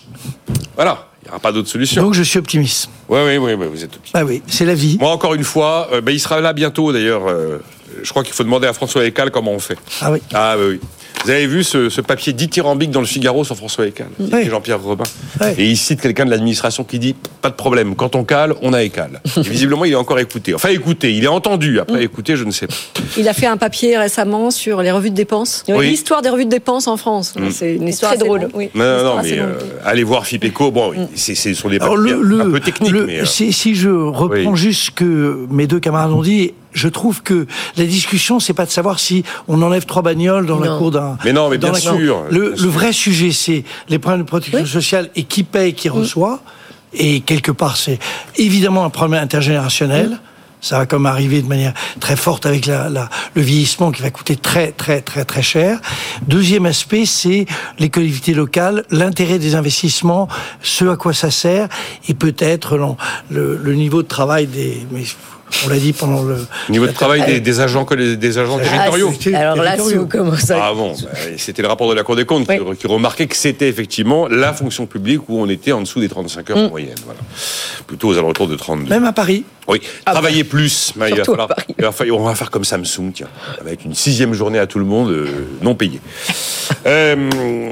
voilà. Il n'y aura pas d'autre solution. Donc je suis optimiste. Oui, oui, oui, oui, vous êtes optimiste. Ah oui, c'est la vie. Moi, encore une fois, euh, bah, il sera là bientôt d'ailleurs. Euh, je crois qu'il faut demander à François Eccal comment on fait. Ah oui. Ah oui, oui. Vous avez vu ce, ce papier dithyrambique dans le Figaro sur François Eccal, oui. Jean-Pierre Robin. Oui. Et il cite quelqu'un de l'administration qui dit « Pas de problème, quand on cale, on a Eccal ». Et visiblement, il est encore écouté. Enfin, écouté, il est entendu. Après, écouté, je ne sais pas. Il a fait un papier récemment sur les revues de dépenses. Oui. L'histoire des revues de dépenses en France. Mmh. C'est une histoire très drôle. Oui. Non, non, mais euh, allez voir Fipeco. Bon, mmh. c'est, c'est sur des papiers le, le, un peu techniques. Le, mais, euh... si, si je reprends oui. juste ce que mes deux camarades ont dit... Je trouve que la discussion, c'est pas de savoir si on enlève trois bagnoles dans non. la cour d'un... Mais non, mais bien la... sûr. Le, bien le sûr. vrai sujet, c'est les problèmes de protection oui. sociale et qui paye, qui oui. reçoit. Et quelque part, c'est évidemment un problème intergénérationnel. Oui. Ça va comme arriver de manière très forte avec la, la, le vieillissement qui va coûter très, très, très, très cher. Deuxième aspect, c'est les collectivités locales, l'intérêt des investissements, ce à quoi ça sert, et peut-être le, le, le niveau de travail des... Mais, on l'a dit pendant le... Niveau de travail des, des agents, des agents ah, territoriaux. Alors là, si vous commencez à... Ah bon, bah, c'était le rapport de la Cour des comptes oui. qui, qui remarquait que c'était effectivement la fonction publique où on était en dessous des trente-cinq heures mmh. en moyenne. Voilà. Plutôt aux alentours de trente-deux. Même à Paris. Oui, ah travailler bah, plus. Il va, falloir, il va falloir, on va faire comme Samsung, tiens, avec une sixième journée à tout le monde euh, non payée. euh,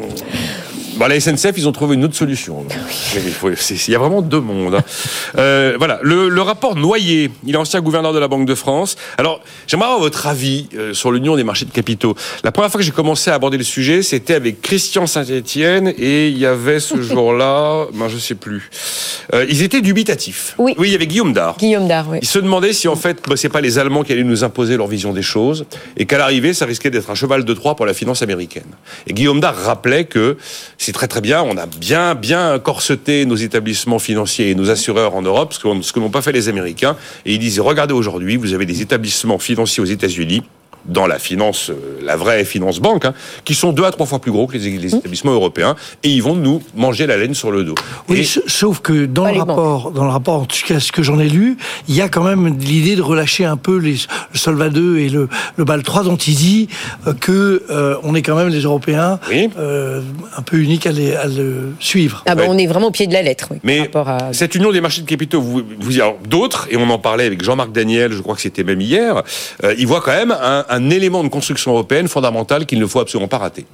Bah, la S N C F, ils ont trouvé une autre solution. Il, faut, c'est, il y a vraiment deux mondes. Hein. Euh, voilà, le, le rapport Noyer, il est ancien gouverneur de la Banque de France. Alors, j'aimerais avoir votre avis euh, sur l'union des marchés de capitaux. La première fois que j'ai commencé à aborder le sujet, c'était avec Christian Saint-Etienne et il y avait ce jour-là, ben, je sais plus. Euh, ils étaient dubitatifs. Oui. Oui, il y avait Guillaume Dard. Guillaume Dard, oui. Ils se demandaient si en fait, bah, c'est pas les Allemands qui allaient nous imposer leur vision des choses et qu'à l'arrivée, ça risquait d'être un cheval de Troie pour la finance américaine. Et Guillaume Dard rappelait que c'est très très bien, on a bien bien corseté nos établissements financiers et nos assureurs en Europe, ce que n'ont pas fait les Américains. Et il disait, regardez aujourd'hui, vous avez des établissements financiers aux États-Unis, dans la finance, la vraie finance banque, hein, qui sont deux à trois fois plus gros que les, les établissements européens, et ils vont nous manger la laine sur le dos. Oui, et, sauf que dans le rapport, dans le rapport, en tout cas ce que j'en ai lu, il y a quand même l'idée de relâcher un peu les, le Solva deux et le, le Bâle trois, dont il dit euh, que euh, on est quand même les Européens oui. euh, un peu uniques à, les, à le suivre. Ah ben ouais. On est vraiment au pied de la lettre. Oui, mais par rapport à... cette union des marchés de capitaux, vous, vous alors, d'autres, et on en parlait avec Jean-Marc Daniel, je crois que c'était même hier, euh, il voit quand même un, un élément de construction européenne fondamental qu'il ne faut absolument pas rater.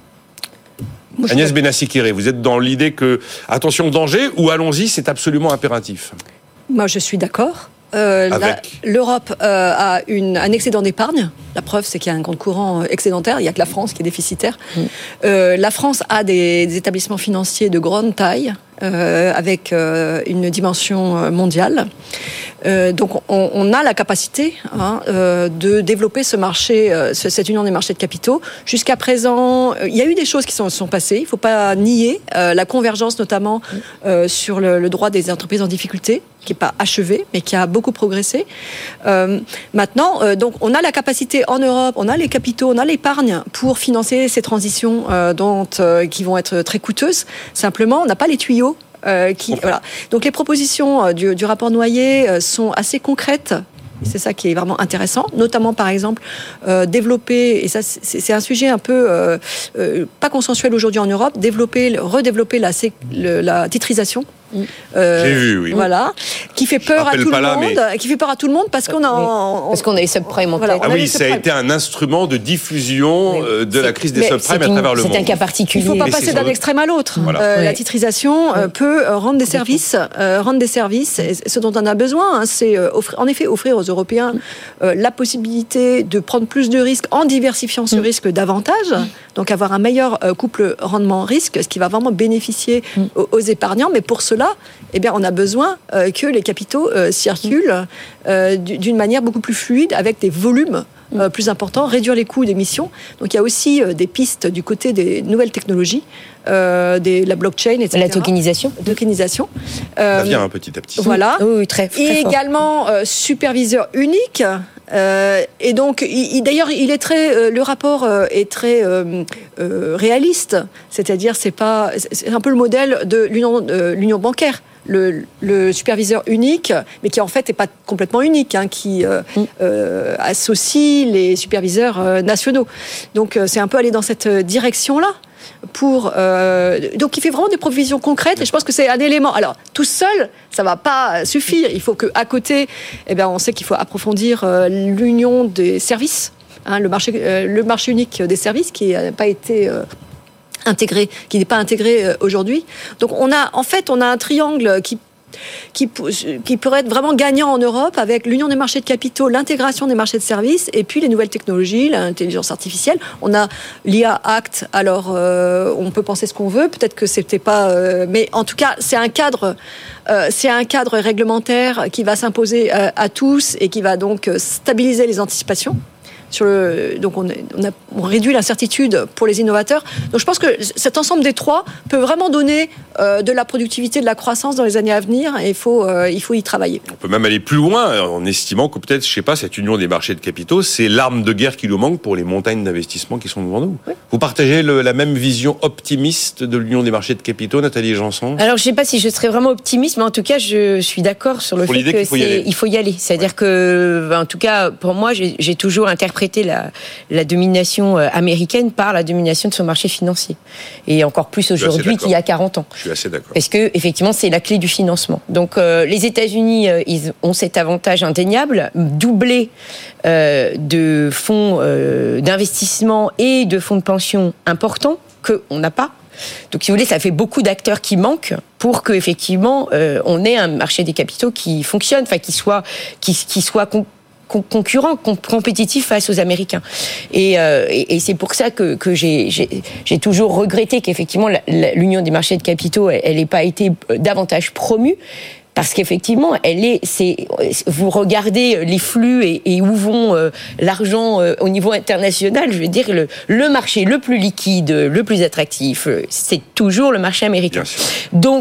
Moi, Agnès Benassi-Kéré, vous êtes dans l'idée que, attention danger, ou allons-y, c'est absolument impératif. Moi, je suis d'accord. Euh, la, L'Europe euh, a une, un excédent d'épargne. La preuve, c'est qu'il y a un compte courant excédentaire. Il n'y a que la France qui est déficitaire. Mmh. Euh, la France a des, des établissements financiers de grande taille, euh, avec euh, une dimension mondiale. Euh, donc, on, on a la capacité hein, euh, de développer ce marché, euh, cette union des marchés de capitaux. Jusqu'à présent, euh, il y a eu des choses qui sont, sont passées. Il ne faut pas nier euh, la convergence, notamment euh, sur le, le droit des entreprises en difficulté, qui n'est pas achevé, mais qui a beaucoup progressé. Euh, maintenant, euh, donc, on a la capacité en Europe, on a les capitaux, on a l'épargne pour financer ces transitions euh, dont, euh, qui vont être très coûteuses. Simplement, on n'a pas les tuyaux. Euh, qui, voilà. Donc les propositions euh, du, du rapport Noyer euh, sont assez concrètes. C'est ça qui est vraiment intéressant, notamment par exemple euh, développer, et ça c'est, c'est un sujet un peu euh, euh, pas consensuel aujourd'hui en Europe, développer, redévelopper la, le, la titrisation. Euh, J'ai vu, oui. Voilà, qui fait peur à tout le là, monde, mais... qui fait peur à tout le monde parce qu'on a, on... parce qu'on a les subprimes en tête. Voilà, ah oui, ça a été un instrument de diffusion oui. de la crise des subprimes à travers le monde. C'est un cas particulier. Il ne faut pas mais passer d'un extrême à l'autre. Voilà. Euh, oui. La titrisation oui. peut rendre des services, euh, rendre des services. Et ce dont on a besoin, hein, c'est euh, offrir, en effet offrir aux Européens euh, la possibilité de prendre plus de risques en diversifiant ce mm. risque davantage. Mm. Donc avoir un meilleur euh, couple rendement-risque, ce qui va vraiment bénéficier mm. aux, aux épargnants. Mais pour cela, eh bien, on a besoin euh, que les capitaux euh, circulent euh, d'une manière beaucoup plus fluide, avec des volumes euh, plus importants, réduire les coûts d'émission. Donc il y a aussi euh, des pistes du côté des nouvelles technologies, euh, des, la blockchain, et cetera. La tokenisation. Tokenisation. Euh, Ça vient hein, petit à petit. Voilà. Oui, oui, très, très et fort. également euh, superviseur unique. Euh, et donc, il, il, d'ailleurs, il est très, euh, le rapport euh, est très euh, euh, réaliste. C'est-à-dire, c'est pas, c'est un peu le modèle de l'union, euh, l'union bancaire. Le, le superviseur unique, mais qui en fait n'est pas complètement unique, hein, qui euh, mm. euh, associe les superviseurs euh, nationaux. Donc euh, c'est un peu aller dans cette direction-là. Pour, euh, donc il fait vraiment des provisions concrètes et je pense que c'est un élément. Alors tout seul, ça va pas suffire. Il faut qu'à côté, eh bien, on sait qu'il faut approfondir euh, l'union des services, hein, le marché, euh, le marché unique des services qui n'a pas été euh, intégré, qui n'est pas intégré euh, aujourd'hui. Donc on a, en fait, on a un triangle qui Qui, qui pourrait être vraiment gagnant en Europe avec l'union des marchés de capitaux, l'intégration des marchés de services et puis les nouvelles technologies, l'intelligence artificielle. On a l'I A Act, alors euh, on peut penser ce qu'on veut, peut-être que c'était pas... Euh, mais en tout cas, c'est un cadre, euh, c'est un cadre réglementaire qui va s'imposer à, à tous et qui va donc stabiliser les anticipations. Sur le, donc on, on, a, on réduit l'incertitude pour les innovateurs. Donc je pense que cet ensemble des trois peut vraiment donner euh, de la productivité, de la croissance dans les années à venir et il faut, euh, il faut y travailler. On peut même aller plus loin en estimant que peut-être, je sais pas, cette union des marchés de capitaux, c'est l'arme de guerre qui nous manque pour les montagnes d'investissement qui sont devant nous. Oui. Vous partagez le, la même vision optimiste de l'union des marchés de capitaux, Nathalie Janson ? Alors je sais pas si je serais vraiment optimiste, mais en tout cas je suis d'accord sur le pour fait qu'il faut y aller. Il faut y aller. C'est-à-dire ouais. que, en tout cas pour moi, j'ai, j'ai toujours interprété La, la domination américaine par la domination de son marché financier. Et encore plus aujourd'hui qu'il y a quarante ans. Je suis assez d'accord. Parce que, effectivement, c'est la clé du financement. Donc, euh, les États-Unis, euh, ils ont cet avantage indéniable, doublé euh, de fonds euh, d'investissement et de fonds de pension importants qu'on n'a pas. Donc, si vous voulez, ça fait beaucoup d'acteurs qui manquent pour qu'effectivement, euh, on ait un marché des capitaux qui fonctionne, enfin, qui soit, qui, qui soit con- concurrent, compétitif face aux Américains. Et, euh, et, et c'est pour ça que, que j'ai, j'ai, j'ai toujours regretté qu'effectivement la, la, l'union des marchés de capitaux, elle n'ait pas été davantage promue. Parce qu'effectivement, elle est, c'est, vous regardez les flux et, et où vont euh, l'argent euh, au niveau international. Je veux dire, le, le marché le plus liquide, le plus attractif, c'est toujours le marché américain. Donc,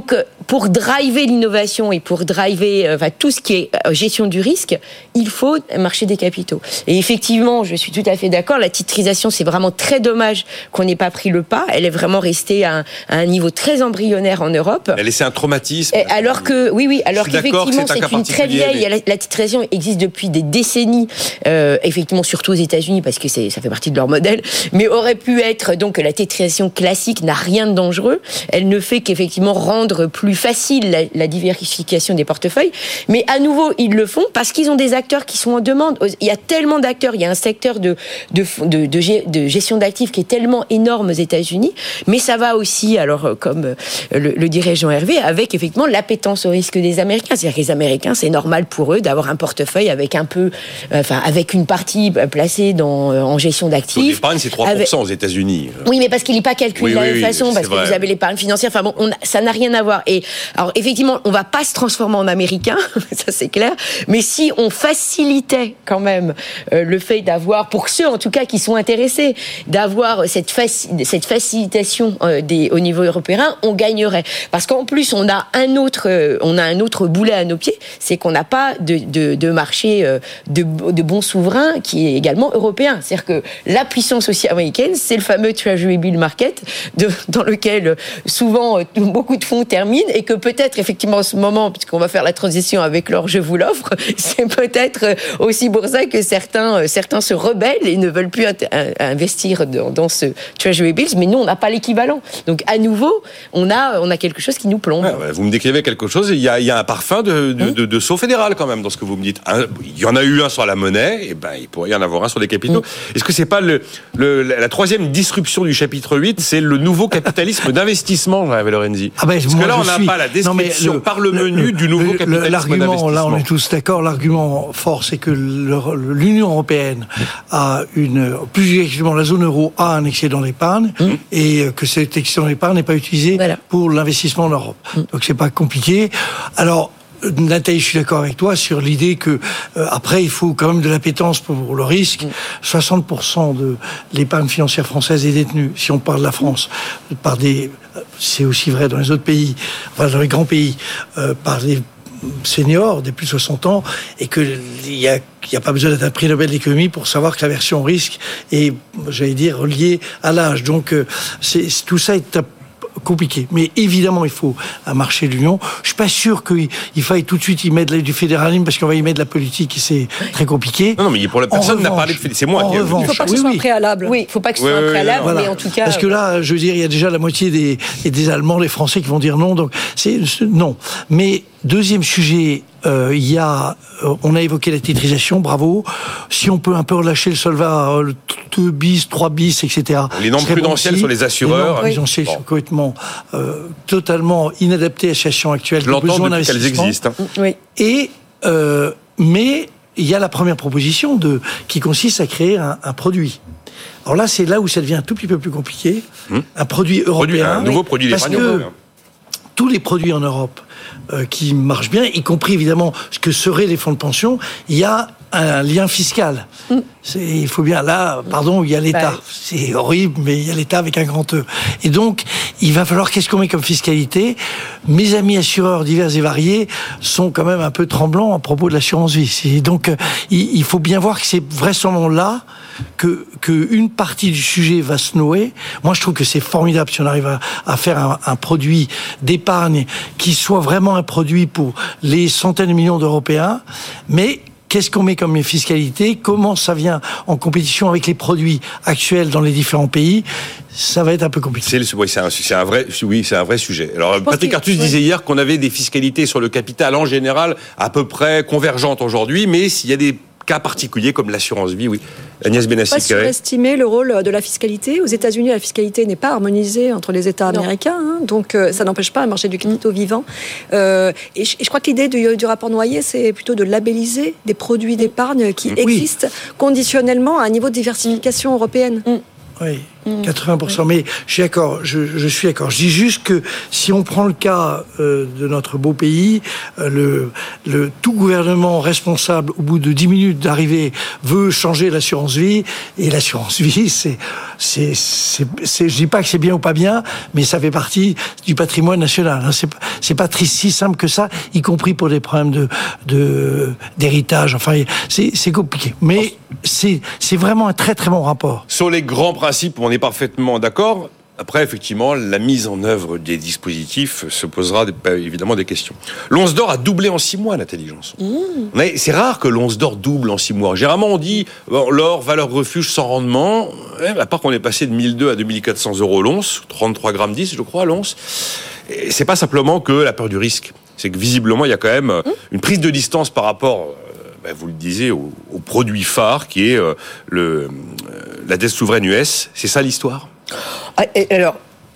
pour driver l'innovation et pour driver euh, enfin, tout ce qui est euh, gestion du risque, il faut un marché des capitaux. Et effectivement, je suis tout à fait d'accord, la titrisation, c'est vraiment très dommage qu'on n'ait pas pris le pas. Elle est vraiment restée à un, à un niveau très embryonnaire en Europe. Elle a laissé un traumatisme. Et alors que, oui, oui, alors qu'effectivement, c'est, c'est une très vieille, la, la titrisation existe depuis des décennies, euh, effectivement, surtout aux États-Unis, parce que c'est, ça fait partie de leur modèle, mais aurait pu être, donc, la titrisation classique n'a rien de dangereux. Elle ne fait qu'effectivement rendre plus facile la, la diversification des portefeuilles. Mais à nouveau, ils le font parce qu'ils ont des acteurs qui sont en demande. Il y a tellement d'acteurs, il y a un secteur de, de, de, de, de gestion d'actifs qui est tellement énorme aux États-Unis, mais ça va aussi, alors, comme le, le dirait Jean Hervé, avec effectivement l'appétence au risque des Américains. C'est-à-dire que les Américains, c'est normal pour eux d'avoir un portefeuille avec un peu, enfin, avec une partie placée dans, en gestion d'actifs. L'épargne, c'est trois pour cent avec... aux États-Unis. Oui, mais parce qu'il n'est pas calculé oui, de la oui, même oui, façon, parce que vrai. vous avez l'épargne financière. Enfin bon, on a, ça n'a rien à voir. Et alors, effectivement, on va pas se transformer en Américain, ça c'est clair. Mais si on facilitait quand même euh, le fait d'avoir, pour ceux en tout cas qui sont intéressés, d'avoir cette, faci- cette facilitation euh, des, au niveau européen, on gagnerait. Parce qu'en plus, on a un autre, euh, on a un autre boulet à nos pieds, c'est qu'on n'a pas de, de, de marché euh, de, de bons souverains qui est également européen. C'est-à-dire que la puissance aussi américaine, c'est le fameux Treasury Bill Market, de, dans lequel souvent euh, beaucoup de fonds terminent, et que peut-être effectivement en ce moment, puisqu'on va faire la transition avec l'or, je vous l'offre, c'est peut-être aussi pour ça que certains, certains se rebellent et ne veulent plus investir dans, dans ce Treasury Bills, mais nous on n'a pas l'équivalent. Donc à nouveau, on a, on a quelque chose qui nous plombe. Ouais, ouais, vous me décrivez quelque chose, il y a, il y a un parfum de, de, mmh. de, de saut fédéral quand même dans ce que vous me dites. Un, il y en a eu un sur la monnaie, et ben il pourrait y en avoir un sur les capitaux. Mmh. Est-ce que c'est pas le, le, la troisième disruption du chapitre huit, c'est le nouveau capitalisme d'investissement, Jean-Hervé Lorenzi? Ah ben, Parce moi, que là, on n'a suis... pas la description le, par le menu le, du nouveau le, capitalisme l'argument, d'investissement. là, on est tous d'accord. L'argument fort, c'est que le, l'Union européenne a une, plus exactement, la zone euro a un excédent d'épargne mmh. et que cet excédent d'épargne n'est pas utilisé voilà. pour l'investissement en Europe. Mmh. Donc c'est pas compliqué. Alors, Nathalie, je suis d'accord avec toi sur l'idée que euh, après il faut quand même de l'appétence pour le risque. Mmh. soixante pour cent de l'épargne financière française est détenue, si on parle de la France, par des, c'est aussi vrai dans les autres pays, enfin dans les grands pays, euh, par des seniors, des plus de soixante ans, et qu'il n'y a, y a pas besoin d'être un prix Nobel d'économie pour savoir que la version risque est, j'allais dire, reliée à l'âge. Donc euh, c'est, tout ça est compliqué. Mais évidemment, il faut un marché de l'Union. Je suis pas sûr qu'il il faille tout de suite y mettre du fédéralisme, parce qu'on va y mettre de la politique et c'est très compliqué. Non, non, mais pour la personne n'a parlé de fédéralisme. C'est moi en qui ai revanche, il ne faut pas que ce oui, soit oui. préalable. Oui, il ne faut pas que ce oui, soit oui, préalable, voilà. mais en tout cas... Parce que là, je veux dire, il y a déjà la moitié des, des Allemands, des Français qui vont dire non, donc c'est, c'est non. Mais deuxième sujet, euh, il y a, euh, on a évoqué la titrisation, bravo. Si on peut un peu relâcher le solvat, le deux bis, trois bis, et cetera. Les normes prudentielles bon sur les assureurs. Les normes prudentielles oui. sont complètement, euh, totalement inadaptées à la situation actuelle. Je l'entends depuis qu'elles existent. Hein. Oui. Et, euh, mais, il y a la première proposition de, qui consiste à créer un, un produit. Alors là, c'est là où ça devient un tout petit peu plus compliqué. Hum. Un produit européen. Produit, un nouveau produit d'épargne européen. Tous les produits en Europe euh, qui marchent bien, y compris évidemment ce que seraient les fonds de pension, il y a un lien fiscal. Mm. C'est, il faut bien, là, pardon, il y a l'État. Bah, c'est horrible, mais il y a l'État avec un grand E. Et donc, il va falloir, qu'est-ce qu'on met comme fiscalité? Mes amis assureurs divers et variés sont quand même un peu tremblants à propos de l'assurance vie. C'est, donc, euh, il, il faut bien voir que c'est vraisemblablement là que, que une partie du sujet va se nouer. Moi, je trouve que c'est formidable si on arrive à, à faire un, un produit d'épargne qui soit vraiment un produit pour les centaines de millions d'Européens, mais qu'est-ce qu'on met comme fiscalité? Comment ça vient en compétition avec les produits actuels dans les différents pays? Ça va être un peu compliqué. C'est, le, oui, c'est, un, c'est, un vrai, oui, c'est un vrai sujet. Alors, Patrick Artus ouais. disait hier qu'on avait des fiscalités sur le capital en général à peu près convergentes aujourd'hui, mais s'il y a des cas particuliers comme l'assurance vie, oui. Agnès Benassi. Pas surestimer le rôle de la fiscalité. Aux États-Unis, la fiscalité n'est pas harmonisée entre les États non. américains, hein, donc euh, ça n'empêche pas un marché du capitaux vivant. Euh, et, je, et je crois que l'idée du, du rapport Noyer, c'est plutôt de labelliser des produits d'épargne qui mmh. existent oui. conditionnellement à un niveau de diversification européenne. Mmh. Oui. quatre-vingts pour cent. Mais je suis d'accord, je, je suis d'accord. Je dis juste que si on prend le cas euh, de notre beau pays, euh, le, le tout gouvernement responsable, au bout de dix minutes d'arrivée, veut changer l'assurance vie. Et l'assurance vie, c'est, c'est, c'est, c'est, je dis pas que c'est bien ou pas bien, mais ça fait partie du patrimoine national. Hein. C'est, c'est pas très, si simple que ça, y compris pour des problèmes de, de d'héritage. Enfin, c'est, c'est compliqué. Mais c'est, c'est vraiment un très très bon rapport. Sur les grands principes, on est parfaitement d'accord. Après, effectivement, la mise en œuvre des dispositifs se posera des, évidemment des questions. L'once d'or a doublé en six mois, Nathalie Janson. Mmh. C'est rare que l'once d'or double en six mois. Généralement, on dit bon, l'or, valeur refuge sans rendement. À part qu'on est passé de mille deux à deux mille quatre cents euros l'once, trente-trois virgule dix grammes, je crois, l'once. Et c'est pas simplement que la peur du risque. C'est que visiblement, il y a quand même mmh. une prise de distance par rapport... Ben, vous le disiez, au, au produit phare qui est euh, le, euh, la dette souveraine U S. C'est ça l'histoire ? Alors,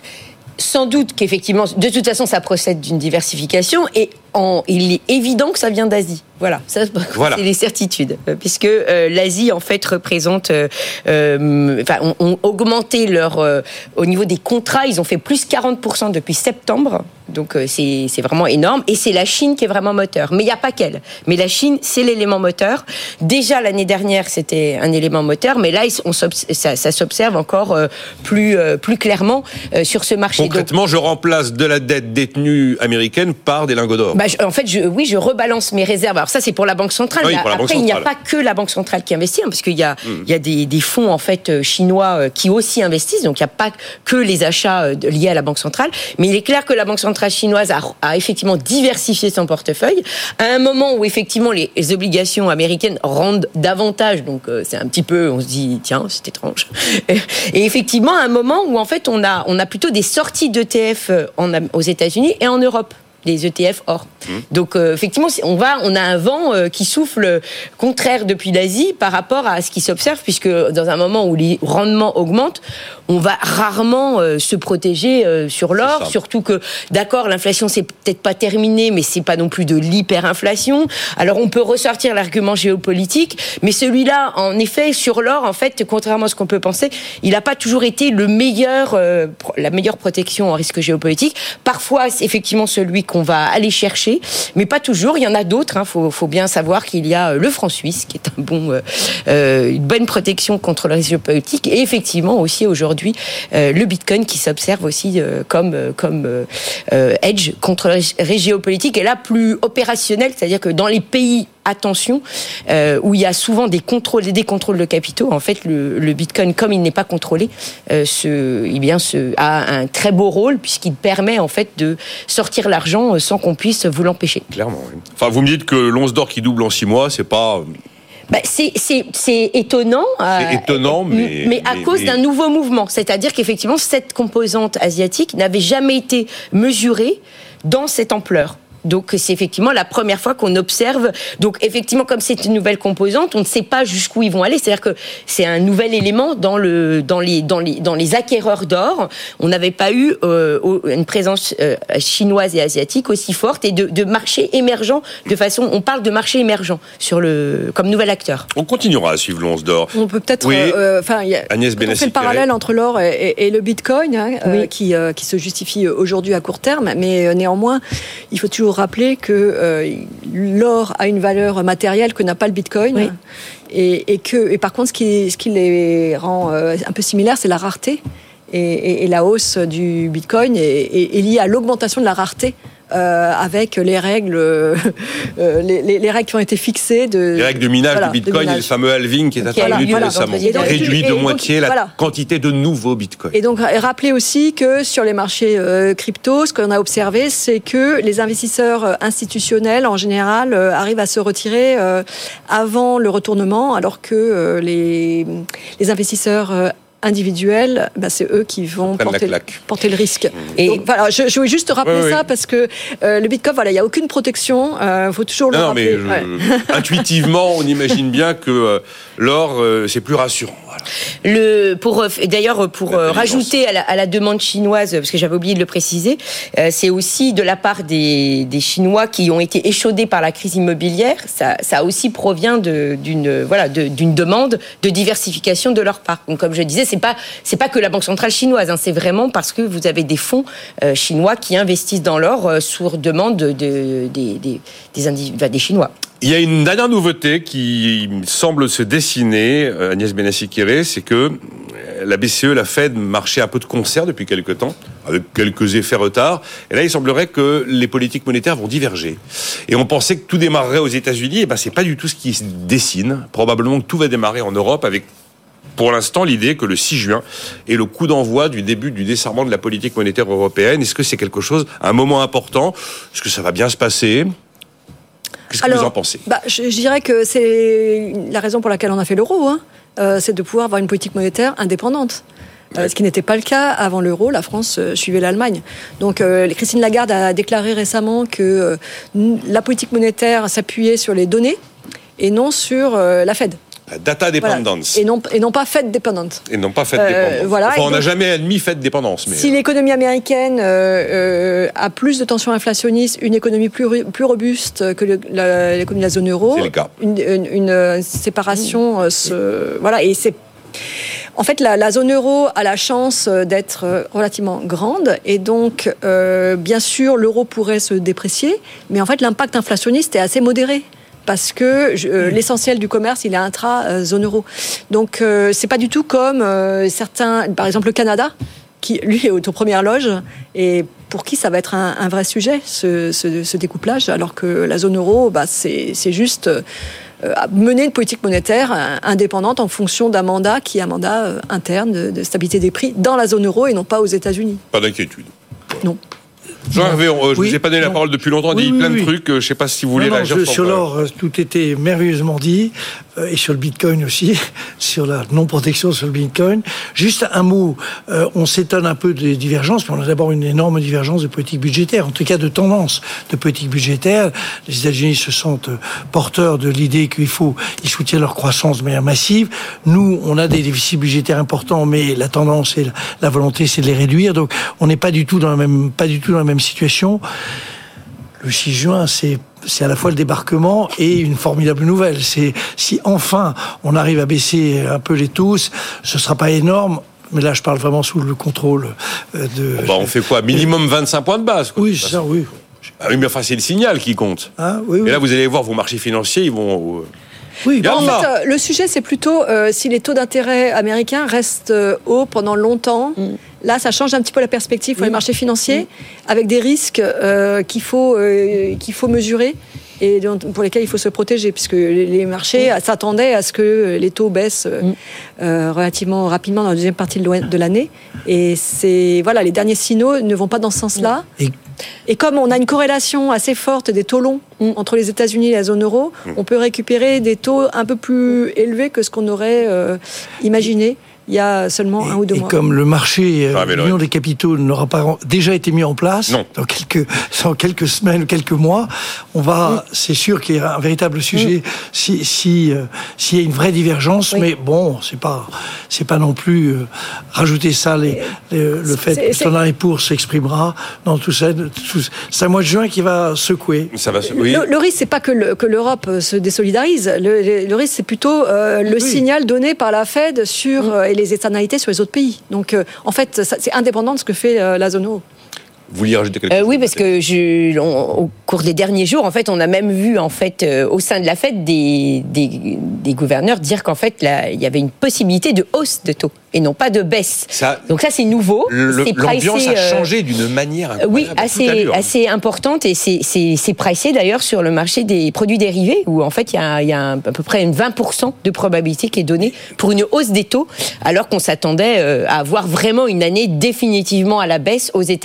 sans doute qu'effectivement, de toute façon, ça procède d'une diversification et en, il est évident que ça vient d'Asie. Voilà, ça, voilà. C'est les certitudes, puisque euh, l'Asie en fait représente, euh, euh, enfin, ont, ont augmenté leur euh, au niveau des contrats, ils ont fait plus quarante pour cent depuis septembre, donc euh, c'est c'est vraiment énorme. Et c'est la Chine qui est vraiment moteur, mais il y a pas qu'elle. Mais la Chine, c'est l'élément moteur. Déjà l'année dernière, c'était un élément moteur, mais là, on ça, ça s'observe encore euh, plus euh, plus clairement euh, sur ce marché. Concrètement, donc, je remplace de la dette détenue américaine par des lingots d'or. Bah, je, en fait, je, oui, je rebalance mes réserves. Alors ça, c'est pour la Banque centrale. Oui, mais pour la après, Banque il n'y a centrale. pas que la Banque centrale qui investit, hein, parce qu'il y a, mmh. il y a des, des fonds en fait chinois qui aussi investissent. Donc il n'y a pas que les achats liés à la Banque centrale. Mais il est clair que la Banque centrale chinoise a, a effectivement diversifié son portefeuille à un moment où effectivement les, les obligations américaines rendent davantage. Donc euh, c'est un petit peu, on se dit tiens, c'est étrange. Et effectivement, à un moment où en fait on a, on a plutôt des sorties d'E T F en, aux États-Unis et en Europe. Les E T F or. Mmh. Donc euh, effectivement, on va, on a un vent euh, qui souffle contraire depuis l'Asie par rapport à ce qui s'observe, puisque dans un moment où les rendements augmentent, on va rarement euh, se protéger euh, sur l'or, surtout que d'accord, l'inflation c'est peut-être pas terminé, mais c'est pas non plus de l'hyperinflation. Alors on peut ressortir l'argument géopolitique, mais celui-là, en effet, sur l'or, en fait, contrairement à ce qu'on peut penser, il n'a pas toujours été le meilleur, euh, la meilleure protection en risque géopolitique. Parfois, c'est effectivement celui qu'on va aller chercher, mais pas toujours. Il y en a d'autres. Hein. Faut, faut bien savoir qu'il y a le franc suisse, qui est un bon, euh, une bonne protection contre le risque géopolitique, et effectivement aussi aujourd'hui euh, le Bitcoin qui s'observe aussi euh, comme comme euh, hedge contre le risque géopolitique, et là plus opérationnel, c'est-à-dire que dans les pays attention, euh, où il y a souvent des contrôles et des contrôles de capitaux. En fait, le, le Bitcoin, comme il n'est pas contrôlé, euh, ce, eh bien, ce, a un très beau rôle puisqu'il permet en fait de sortir l'argent sans qu'on puisse vous l'empêcher. Clairement. Oui. Enfin, vous me dites que l'once d'or qui double en six mois, c'est pas. Bah, c'est, c'est, c'est étonnant. C'est étonnant, euh, mais... Mais à mais, cause mais... d'un nouveau mouvement. C'est-à-dire qu'effectivement, cette composante asiatique n'avait jamais été mesurée dans cette ampleur. Donc c'est effectivement la première fois qu'on observe. Donc effectivement, comme c'est une nouvelle composante, on ne sait pas jusqu'où ils vont aller. C'est-à-dire que c'est un nouvel élément dans le dans les dans les dans les acquéreurs d'or. On n'avait pas eu euh, une présence euh, chinoise et asiatique aussi forte et de, de marchés émergents. De façon, on parle de marché émergent sur le comme nouvel acteur. On continuera à suivre l'once d'or. On peut peut-être. Oui. Enfin, euh, Agnès on fait le parallèle entre l'or et, et, et le Bitcoin, hein, oui. euh, qui euh, qui se justifie aujourd'hui à court terme, mais euh, néanmoins, il faut toujours rappeler que euh, l'or a une valeur matérielle que n'a pas le Bitcoin, oui. et, et que et par contre ce qui ce qui les rend euh, un peu similaires, c'est la rareté, et, et, et la hausse du Bitcoin est, est, est liée à l'augmentation de la rareté. Euh, avec les règles, euh, les, les, les règles qui ont été fixées de les règles de minage voilà, du Bitcoin minage. Et le fameux halving qui est intervenu voilà, récemment, donc, réduit de et moitié donc, la voilà. quantité de nouveaux Bitcoins. Et donc rappelez aussi que sur les marchés euh, crypto, ce qu'on a observé, c'est que les investisseurs institutionnels en général euh, arrivent à se retirer euh, avant le retournement, alors que euh, les les investisseurs euh, individuels, ben c'est eux qui vont porter, porter le risque. Et donc, voilà, je, je voulais juste rappeler oui, ça oui. parce que euh, le Bitcoin, voilà, il n'y a aucune protection. Il euh, faut toujours le non, rappeler. Mais je, ouais. Intuitivement, on imagine bien que euh, l'or, euh, c'est plus rassurant. Voilà. Le, pour, d'ailleurs, pour rajouter à la, à la demande chinoise, parce que j'avais oublié de le préciser, euh, c'est aussi de la part des, des Chinois qui ont été échaudés par la crise immobilière. Ça, ça aussi provient de, d'une, voilà, de, d'une demande de diversification de leur part. Donc, comme je disais, c'est pas, c'est pas que la Banque centrale chinoise, hein, c'est vraiment parce que vous avez des fonds euh, chinois qui investissent dans l'or euh, sur demande de, de, des, des, des, indiv- des Chinois. Il y a une dernière nouveauté qui semble se dessiner, Agnès Benassi-Kéré, c'est que la B C E, la Fed, marchait un peu de concert depuis quelques temps, avec quelques effets retard. Et là, il semblerait que les politiques monétaires vont diverger. Et on pensait que tout démarrerait aux États-Unis. Et ben, c'est pas du tout ce qui se dessine. Probablement que tout va démarrer en Europe avec, pour l'instant, l'idée que le six juin est le coup d'envoi du début du desserrement de la politique monétaire européenne. Est-ce que c'est quelque chose, un moment important? Est-ce que ça va bien se passer? Qu'est-ce que Alors, vous en pensez? bah, je, je dirais que c'est la raison pour laquelle on a fait l'euro, hein. euh, c'est de pouvoir avoir une politique monétaire indépendante. Euh, ce qui n'était pas le cas avant l'euro, la France euh, suivait l'Allemagne. Donc euh, Christine Lagarde a déclaré récemment que euh, la politique monétaire s'appuyait sur les données et non sur euh, la Fed. La data dependence. Voilà. Et, non, et non pas Fed dépendante. Et non pas Fed euh, dépendance. Voilà. Enfin, on n'a donc, jamais admis Fed dépendance. Mais... Si l'économie américaine euh, euh, a plus de tensions inflationnistes, une économie plus, plus robuste que le, la, l'économie de la zone euro, c'est le cas. Une, une, une séparation, euh, se, voilà, et c'est en fait, la, la zone euro a la chance d'être relativement grande et donc, euh, bien sûr, l'euro pourrait se déprécier, mais en fait, l'impact inflationniste est assez modéré. Parce que euh, l'essentiel du commerce, il est intra-zone euro. Donc, euh, c'est pas du tout comme euh, certains, par exemple le Canada, qui lui est aux premières loges, et pour qui ça va être un, un vrai sujet, ce, ce, ce découplage, alors que la zone euro, bah, c'est, c'est juste euh, mener une politique monétaire indépendante en fonction d'un mandat qui est un mandat euh, interne de, de stabilité des prix dans la zone euro et non pas aux États-Unis. Pas d'inquiétude. Non. Jean-Hervé, je oui, vous ai pas donné non. la parole depuis longtemps, on oui, dit oui, plein oui. de trucs, je ne sais pas si vous voulez non, non, réagir je, sur... sur l'or, tout était merveilleusement dit, euh, et sur le Bitcoin aussi, sur la non-protection sur le Bitcoin. Juste un mot, euh, on s'étonne un peu des divergences, mais on a d'abord une énorme divergence de politique budgétaire, en tout cas de tendance de politique budgétaire. Les États-Unis se sentent porteurs de l'idée qu'il faut, ils soutiennent leur croissance de manière massive. Nous, on a des déficits budgétaires importants, mais la tendance et la, la volonté, c'est de les réduire. Donc, on n'est pas du tout dans la même, pas du tout dans la même situation. Le six juin, c'est, c'est à la fois le débarquement et une formidable nouvelle. C'est, si enfin on arrive à baisser un peu les taux, ce ne sera pas énorme, mais là je parle vraiment sous le contrôle de... Bah, on fait quoi? Minimum vingt-cinq points de base, quoi. Oui, c'est ça, oui. Ah oui, mais enfin, c'est le signal qui compte. Ah, oui, oui. Et là, vous allez voir, vos marchés financiers, ils vont... Oui, Regarde En là. fait, euh, le sujet, c'est plutôt euh, si les taux d'intérêt américains restent euh, hauts pendant longtemps. Mm. Là, ça change un petit peu la perspective pour oui. les marchés financiers, mm. avec des risques euh, qu'il faut, euh, qu'il faut mesurer et dont, pour lesquels il faut se protéger, puisque les marchés mm. s'attendaient à ce que les taux baissent mm. euh, relativement rapidement dans la deuxième partie de l'année. Et c'est, voilà, les derniers signaux ne vont pas dans ce sens-là. Mm. Et... Et comme on a une corrélation assez forte des taux longs mm. entre les États-Unis et la zone euro, mm. on peut récupérer des taux un peu plus élevés que ce qu'on aurait euh, imaginé il y a seulement et, un ou deux et mois. Et comme le marché ah, euh, l'union des capitaux n'aura pas déjà été mis en place, non. dans quelques, dans quelques semaines ou quelques mois, on va, mm. c'est sûr qu'il y a un véritable sujet mm. si, si, euh, s'il y a une vraie divergence, oui. mais bon, c'est pas, c'est pas non plus euh, rajouter ça, les, les, le fait que Standard et Poor's s'exprimera dans tout ça. Tout, c'est un mois de juin qui va secouer. Ça va, oui. le, le risque, c'est pas que, le, que l'Europe se désolidarise. Le, le, le risque, c'est plutôt euh, le oui. signal donné par la Fed sur mm. euh, les externalités sur les autres pays. Donc, euh, en fait, ça, c'est indépendant de ce que fait euh, la zone euro. Vous vouliez rajouter quelque chose? euh, Oui, parce que je, on, au cours des derniers jours, en fait, on a même vu, en fait, euh, au sein de la Fed, des, des, des gouverneurs dire qu'en fait, là, il y avait une possibilité de hausse de taux et non pas de baisse. Ça, donc ça, c'est nouveau. Le, c'est l'ambiance pricé, a changé euh, d'une manière incroyable. Oui, assez, assez importante, et c'est, c'est, c'est pricé d'ailleurs sur le marché des produits dérivés, où en fait, il y a, il y a un, à peu près une vingt pour cent de probabilité qui est donnée pour une hausse des taux, alors qu'on s'attendait euh, à avoir vraiment une année définitivement à la baisse aux États-Unis.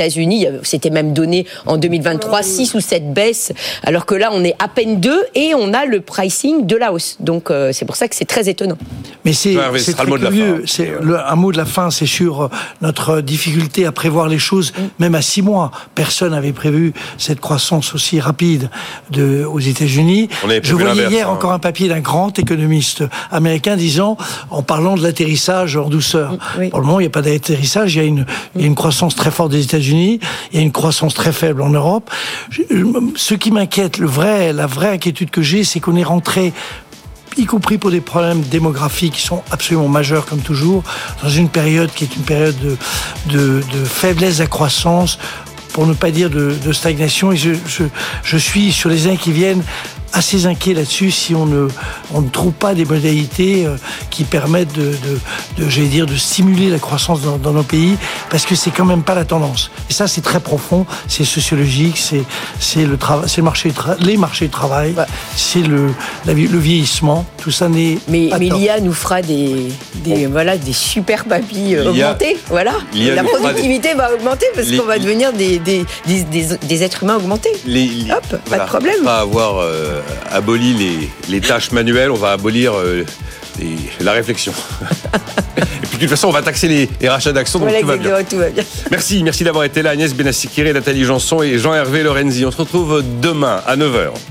c'était même donné en deux mille vingt-trois, six ou sept baisses, alors que là, on est à peine deux et on a le pricing de la hausse. Donc, euh, c'est pour ça que c'est très étonnant. Mais c'est, ouais, c'est très le mot de curieux. la fin. C'est le, un mot de la fin, c'est sur notre difficulté à prévoir les choses, mm. même à six mois. Personne n'avait prévu cette croissance aussi rapide de, aux États-Unis. Je voyais hier hein. encore un papier d'un grand économiste américain disant, en parlant de l'atterrissage en douceur. Oui. Pour le moment, il n'y a pas d'atterrissage. Il y a une, il y a une croissance très forte des États-Unis. Il y a une croissance très faible en Europe. Je, ce qui m'inquiète, le vrai, la vraie inquiétude que j'ai, c'est qu'on est rentré, y compris pour des problèmes démographiques qui sont absolument majeurs comme toujours, dans une période qui est une période de, de, de faiblesse de la croissance, pour ne pas dire de, de stagnation. Et je, je, je suis sur les années qui viennent assez inquiet là-dessus si on ne, on ne trouve pas des modalités euh, qui permettent de, de, de, j'allais dire, de stimuler la croissance dans, dans nos pays, parce que c'est quand même pas la tendance. Et ça, c'est très profond, c'est sociologique, c'est, c'est le travail, c'est le marché, tra- les marchés de travail, ouais. c'est le, la, le vieillissement. Tout ça n'est mais, pas mais top. l'I A nous fera des, des bon. voilà, des super papilles euh, augmentés. Voilà. La productivité des... va augmenter parce les, qu'on va les... devenir des, des, des, des, des êtres humains augmentés. Les, les... Hop, voilà. Pas de problème. On va avoir euh, aboli les, les tâches manuelles, on va abolir euh, les, la réflexion. Et puis de toute façon, on va taxer les, les rachats d'actions, donc voilà, tout, va bien. tout va bien. Merci, merci d'avoir été là, Agnès Benassi-Kiri, Nathalie Janson et Jean-Hervé Lorenzi. On se retrouve demain à neuf heures.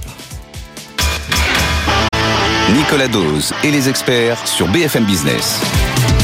Nicolas Dose et les experts sur B F M Business.